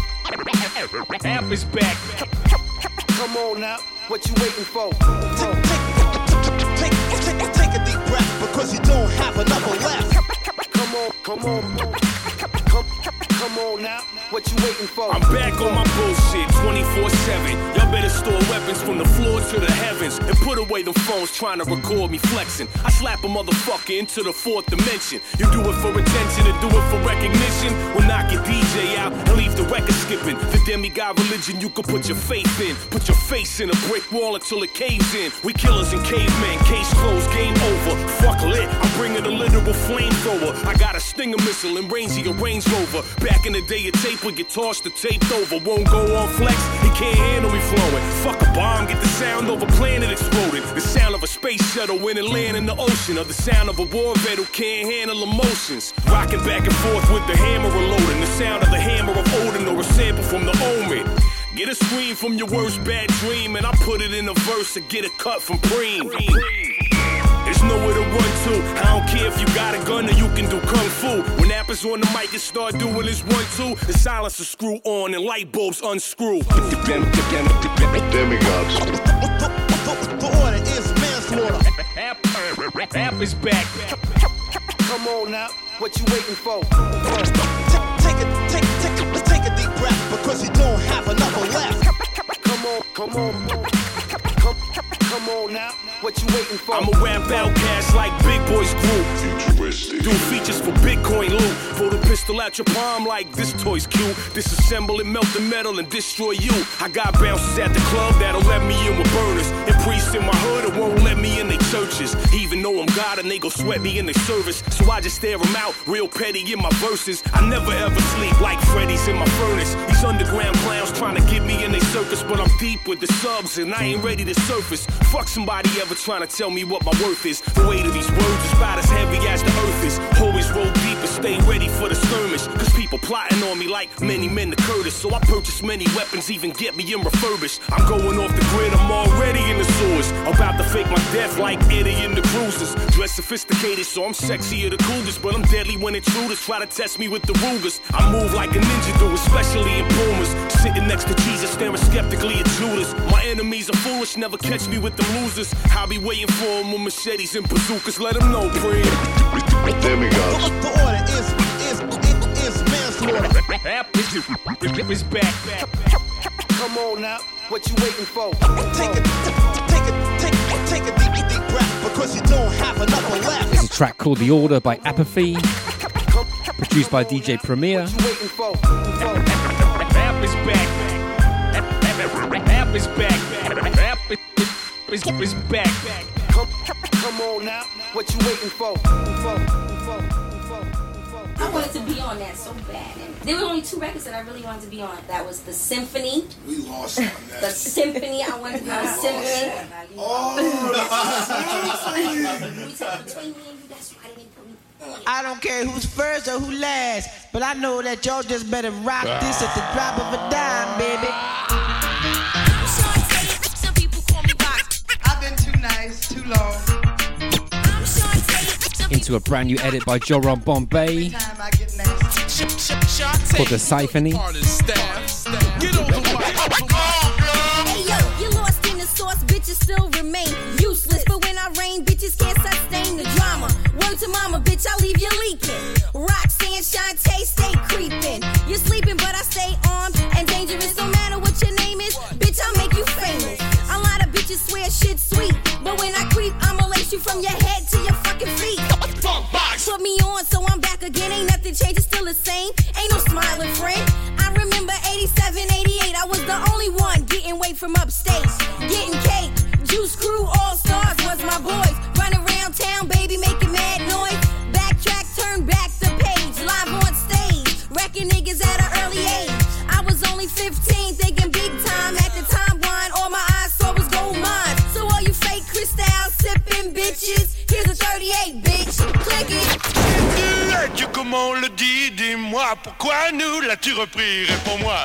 Amp is back. Come on now, what you waiting for? Take, take, take, take, take a deep breath because you don't have another left. Come on, come on, come, come on now. What you waiting for? I'm back on my bullshit twenty-four seven. Y'all better store weapons from the floor to the heavens and put away the phones trying to record me flexing. I slap a motherfucker into the fourth dimension. You do it for attention and do it for recognition. We'll knock your D J out and leave the record skipping. The demigod religion you can put your faith in. Put your face in a brick wall until it caves in. We killers and cavemen. Case closed, game over. Fuck lit. I'm bringing a literal flamethrower. I got a Stinger missile and rangy a Range Rover. Back in the day, a tape would get tossed or taped over. Won't go on flex, he can't handle me flowing. Fuck a bomb, get the sound of a planet exploding. The sound of a space shuttle when it land in the ocean. Or the sound of a war vet who can't handle emotions. Rocking back and forth with the hammer reloading. The sound of the hammer of Odin or a sample from the Omen. Get a scream from your worst bad dream and I put it in a verse to get a cut from Preem. There's nowhere to run to. I don't care if you got a gun or you can do kung fu. When Appa's on the mic and start doing his one two, the silencer screw on and light bulbs unscrew. Demigods. The order is manslaughter. App is back. Come on now, what you waiting for? Take, take a, take, take, take a deep breath because you don't have another left. Come on, come on, come, come on now. What you waiting for? I'm a rap outcast like Big Boy's group. Do features for Bitcoin loot. Pull the pistol out your palm like this toy's cute. Disassemble it, melt the metal and destroy you. I got bouncers at the club that'll let me in with burners. And priests in my hood that won't let me in their churches. Even though I'm God and they gon' sweat me in their service. So I just stare them out, real petty in my verses. I never ever sleep like Freddy's in my furnace. These underground clowns trying to get me in their circus. But I'm deep with the subs and I ain't ready to surface. Fuck somebody ever trying to tell me what my worth is. The weight of these words is about as heavy as the earth is. Always roll deep and stay ready for the skirmish. Cause people plotting on me like many men to Curtis. So I purchase many weapons, even get me in refurbished. I'm going off the grid, I'm already in the sewers. About to fake my death like Eddie in the cruisers. Dressed sophisticated, so I'm sexier the cougars. But I'm deadly when intruders try to test me with the Rugers. I move like a ninja do, especially in Pumas. Sitting next to Jesus, staring skeptically at Judas. My enemies are foolish, never catch me with the losers. I'll be waiting for them with machetes and bazookas. Let them know, Preem. Demigods. The order is, is, is, is manslaughter. App is back. Come on now, what you waiting for? Take a, take a, take a, take a deep, deep breath because you don't have another left. There's a track called The Order by Apathy, produced by D J Premier. App is back. App is back. App is, is back. Come, come on now, what you waiting for? I wanted to be on that so bad. And there were only two records that I really wanted to be on. That was the Symphony. We lost on that. The Symphony. I wanted to be on the Symphony. Oh. I don't care who's first or who last, but I know that y'all just better rock this at the drop of a dime, baby. I've been too nice, too long. Into a brand new edit by Joron Bombay called The Symphony. Hey yo, you lost in the sauce, bitches still remain useless. But when I rain, bitches can't sustain the drama. Word to mama, bitch, I leave you leaking. Roxanne, Shantae, stay creeping. You're sleeping, but I stay armed and dangerous. No matter what your name is, bitch, I'll make you famous. A lot of bitches swear shit's sweet, but when I creep, I'ma lace you from your head to your fucking feet. Put me on, so I'm back again. Ain't nothing changed, it's still the same. Ain't no smiling friend. I remember eighty-seven, eighty-eight, I was the only one getting weight from upstate. Getting cake, Juice Crew, All Stars was my boys. Running around town, baby, making mad noise. Backtrack, turn back the page. Live on stage, wrecking niggas at an early age. I was only fifteen, thinking big time. At the time, wine, all my eyes saw was gold mines. So all you fake Cristal sipping bitches, here's a thirty-eight, bitch. Click it. Sais-tu comment on le dit? Dis-moi, pourquoi nous l'as-tu repris? Réponds-moi.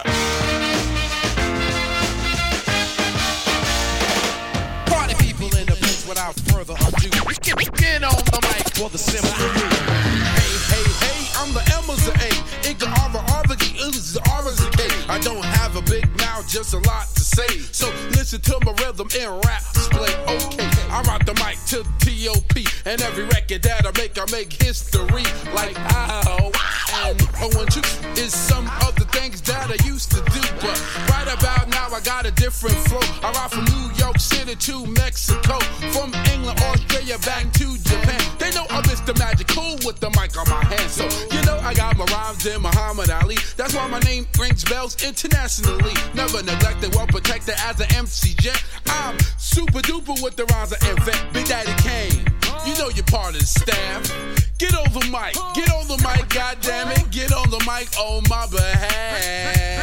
Party people in the place without further ado. Get on the mic for the symphony. Hey, hey, hey, I'm the M as a A. Inca Arva Arva, the is the R as a K. I don't have a big mouth, just a lot to say. So listen to my rhythm and rap display. Okay, I rock the mic to T O P. And every record that I make, I make history. Like ow, and oh and two is some of the things that I used to do. But right about now, I got a different flow. I rock from New York City to Mexico, from England, Australia, back to Japan. They know I'm Mister Magical with the mic on my hand. So you know I got my rhymes in Muhammad Ali. That's why my name rings bells internationally. Never neglected, well protected as an M C jet. I'm super duper with the rhymes I invent. Big Daddy Kane, you know you're part of the staff. Get on the mic, get on the mic, goddammit. Get on the mic on my behalf.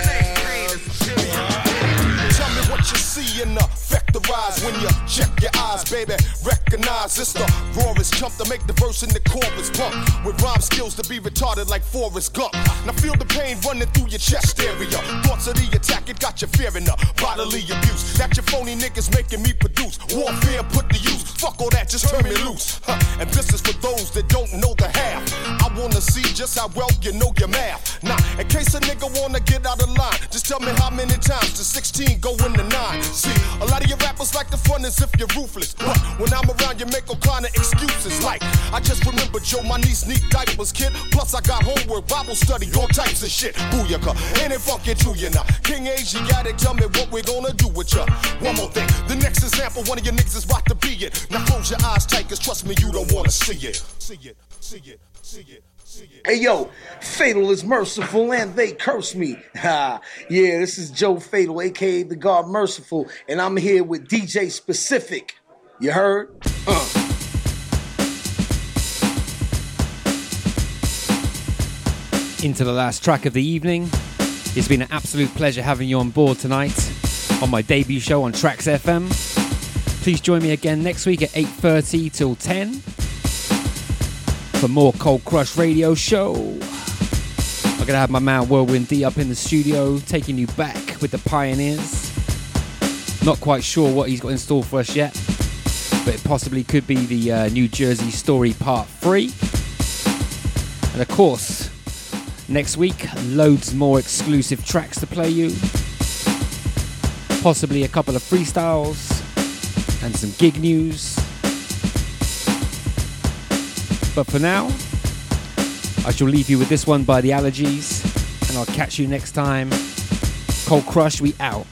Tell me what you see in the vectorize when you check your eyes, baby. Recognize it's the rawest chump to make the verse in the chorus pump. With rhyme skills to be retarded like Forrest Gump. Now feel the pain running through your chest area. Thoughts of the attack, it got you fearing the bodily abuse that your phony niggas making me produce. Warfare put to use. Fuck all that, just turn me loose. Huh. And this is for those that don't know the half. I wanna see just how well you know your math. Now, in case a nigga wanna get out of line, just tell me how many times the sixteen go in the nine. See, a lot of your rappers like the fun as if you're ruthless. But when I'm around, you make all kind of excuses. Like, I just remember Joe, my niece need diapers, kid. Plus, I got homework, Bible study, all types of shit. Booyaka, ain't it funky to you now? King Asiatic, tell me what we're gonna do with ya. One more thing, the next example, one of your niggas is about to be it. Now close your eyes tight, cause trust me, you don't wanna see it. See it, see it, see it. Hey yo, Fatal is merciful and they curse me. Ha, yeah, this is Joe Fatal, aka the God Merciful, and I'm here with D J Specific. You heard? Uh. Into the last track of the evening. It's been an absolute pleasure having you on board tonight on my debut show on Tracks F M. Please join me again next week at eight thirty till ten. For more Cold Crush Radio Show. I'm going to have my man Whirlwind D up in the studio, taking you back with the Pioneers. Not quite sure what he's got in store for us yet, but it possibly could be the uh, New Jersey Story Part three. And of course, next week, loads more exclusive tracks to play you. Possibly a couple of freestyles and some gig news. But for now, I shall leave you with this one by the Allergies, and I'll catch you next time. Cold Crush, we out.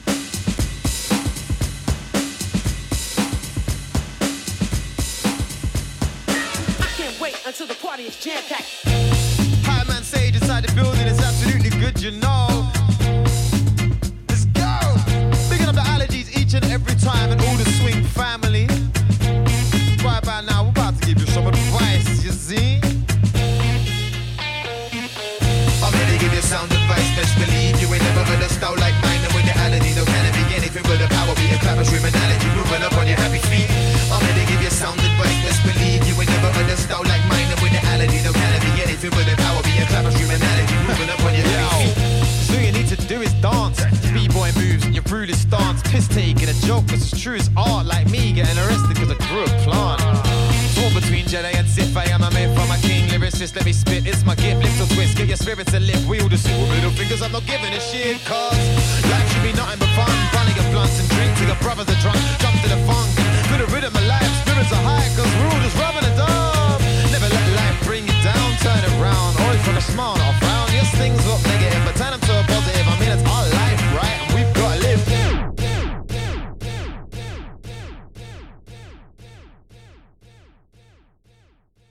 I can't wait until the party is jam-packed. High man Sage inside the building is absolutely good, you know. Let's go. Picking up the Allergies each and every time, and all the Swing family. Right about now, we're about to give you some advice, you see? you sound advice. Best believe you ain't never heard a style like mine. And with the allergy, no can it be anything with the power. Be a clapper, stream analogy, moving up on your happy feet. I'm here to give you sound advice. Best believe you ain't never heard a style like mine. And with the allergy, no can it be anything with the power. Be a clapper, stream analogy, moving up on your happy feet. So you need to do is dance. B-boy moves, your rudest stance. Piss taking a joke, cause it's true as art. Like me getting arrested cause I grew a plant. Torn between Jedi and Sith, I am a myth. I'm a king lyricist, let me spit. It's my gift, lift or twist. Get your spirits a lift, wield the silver middle fingers. I'm not giving a shit, cause life should be nothing but fun.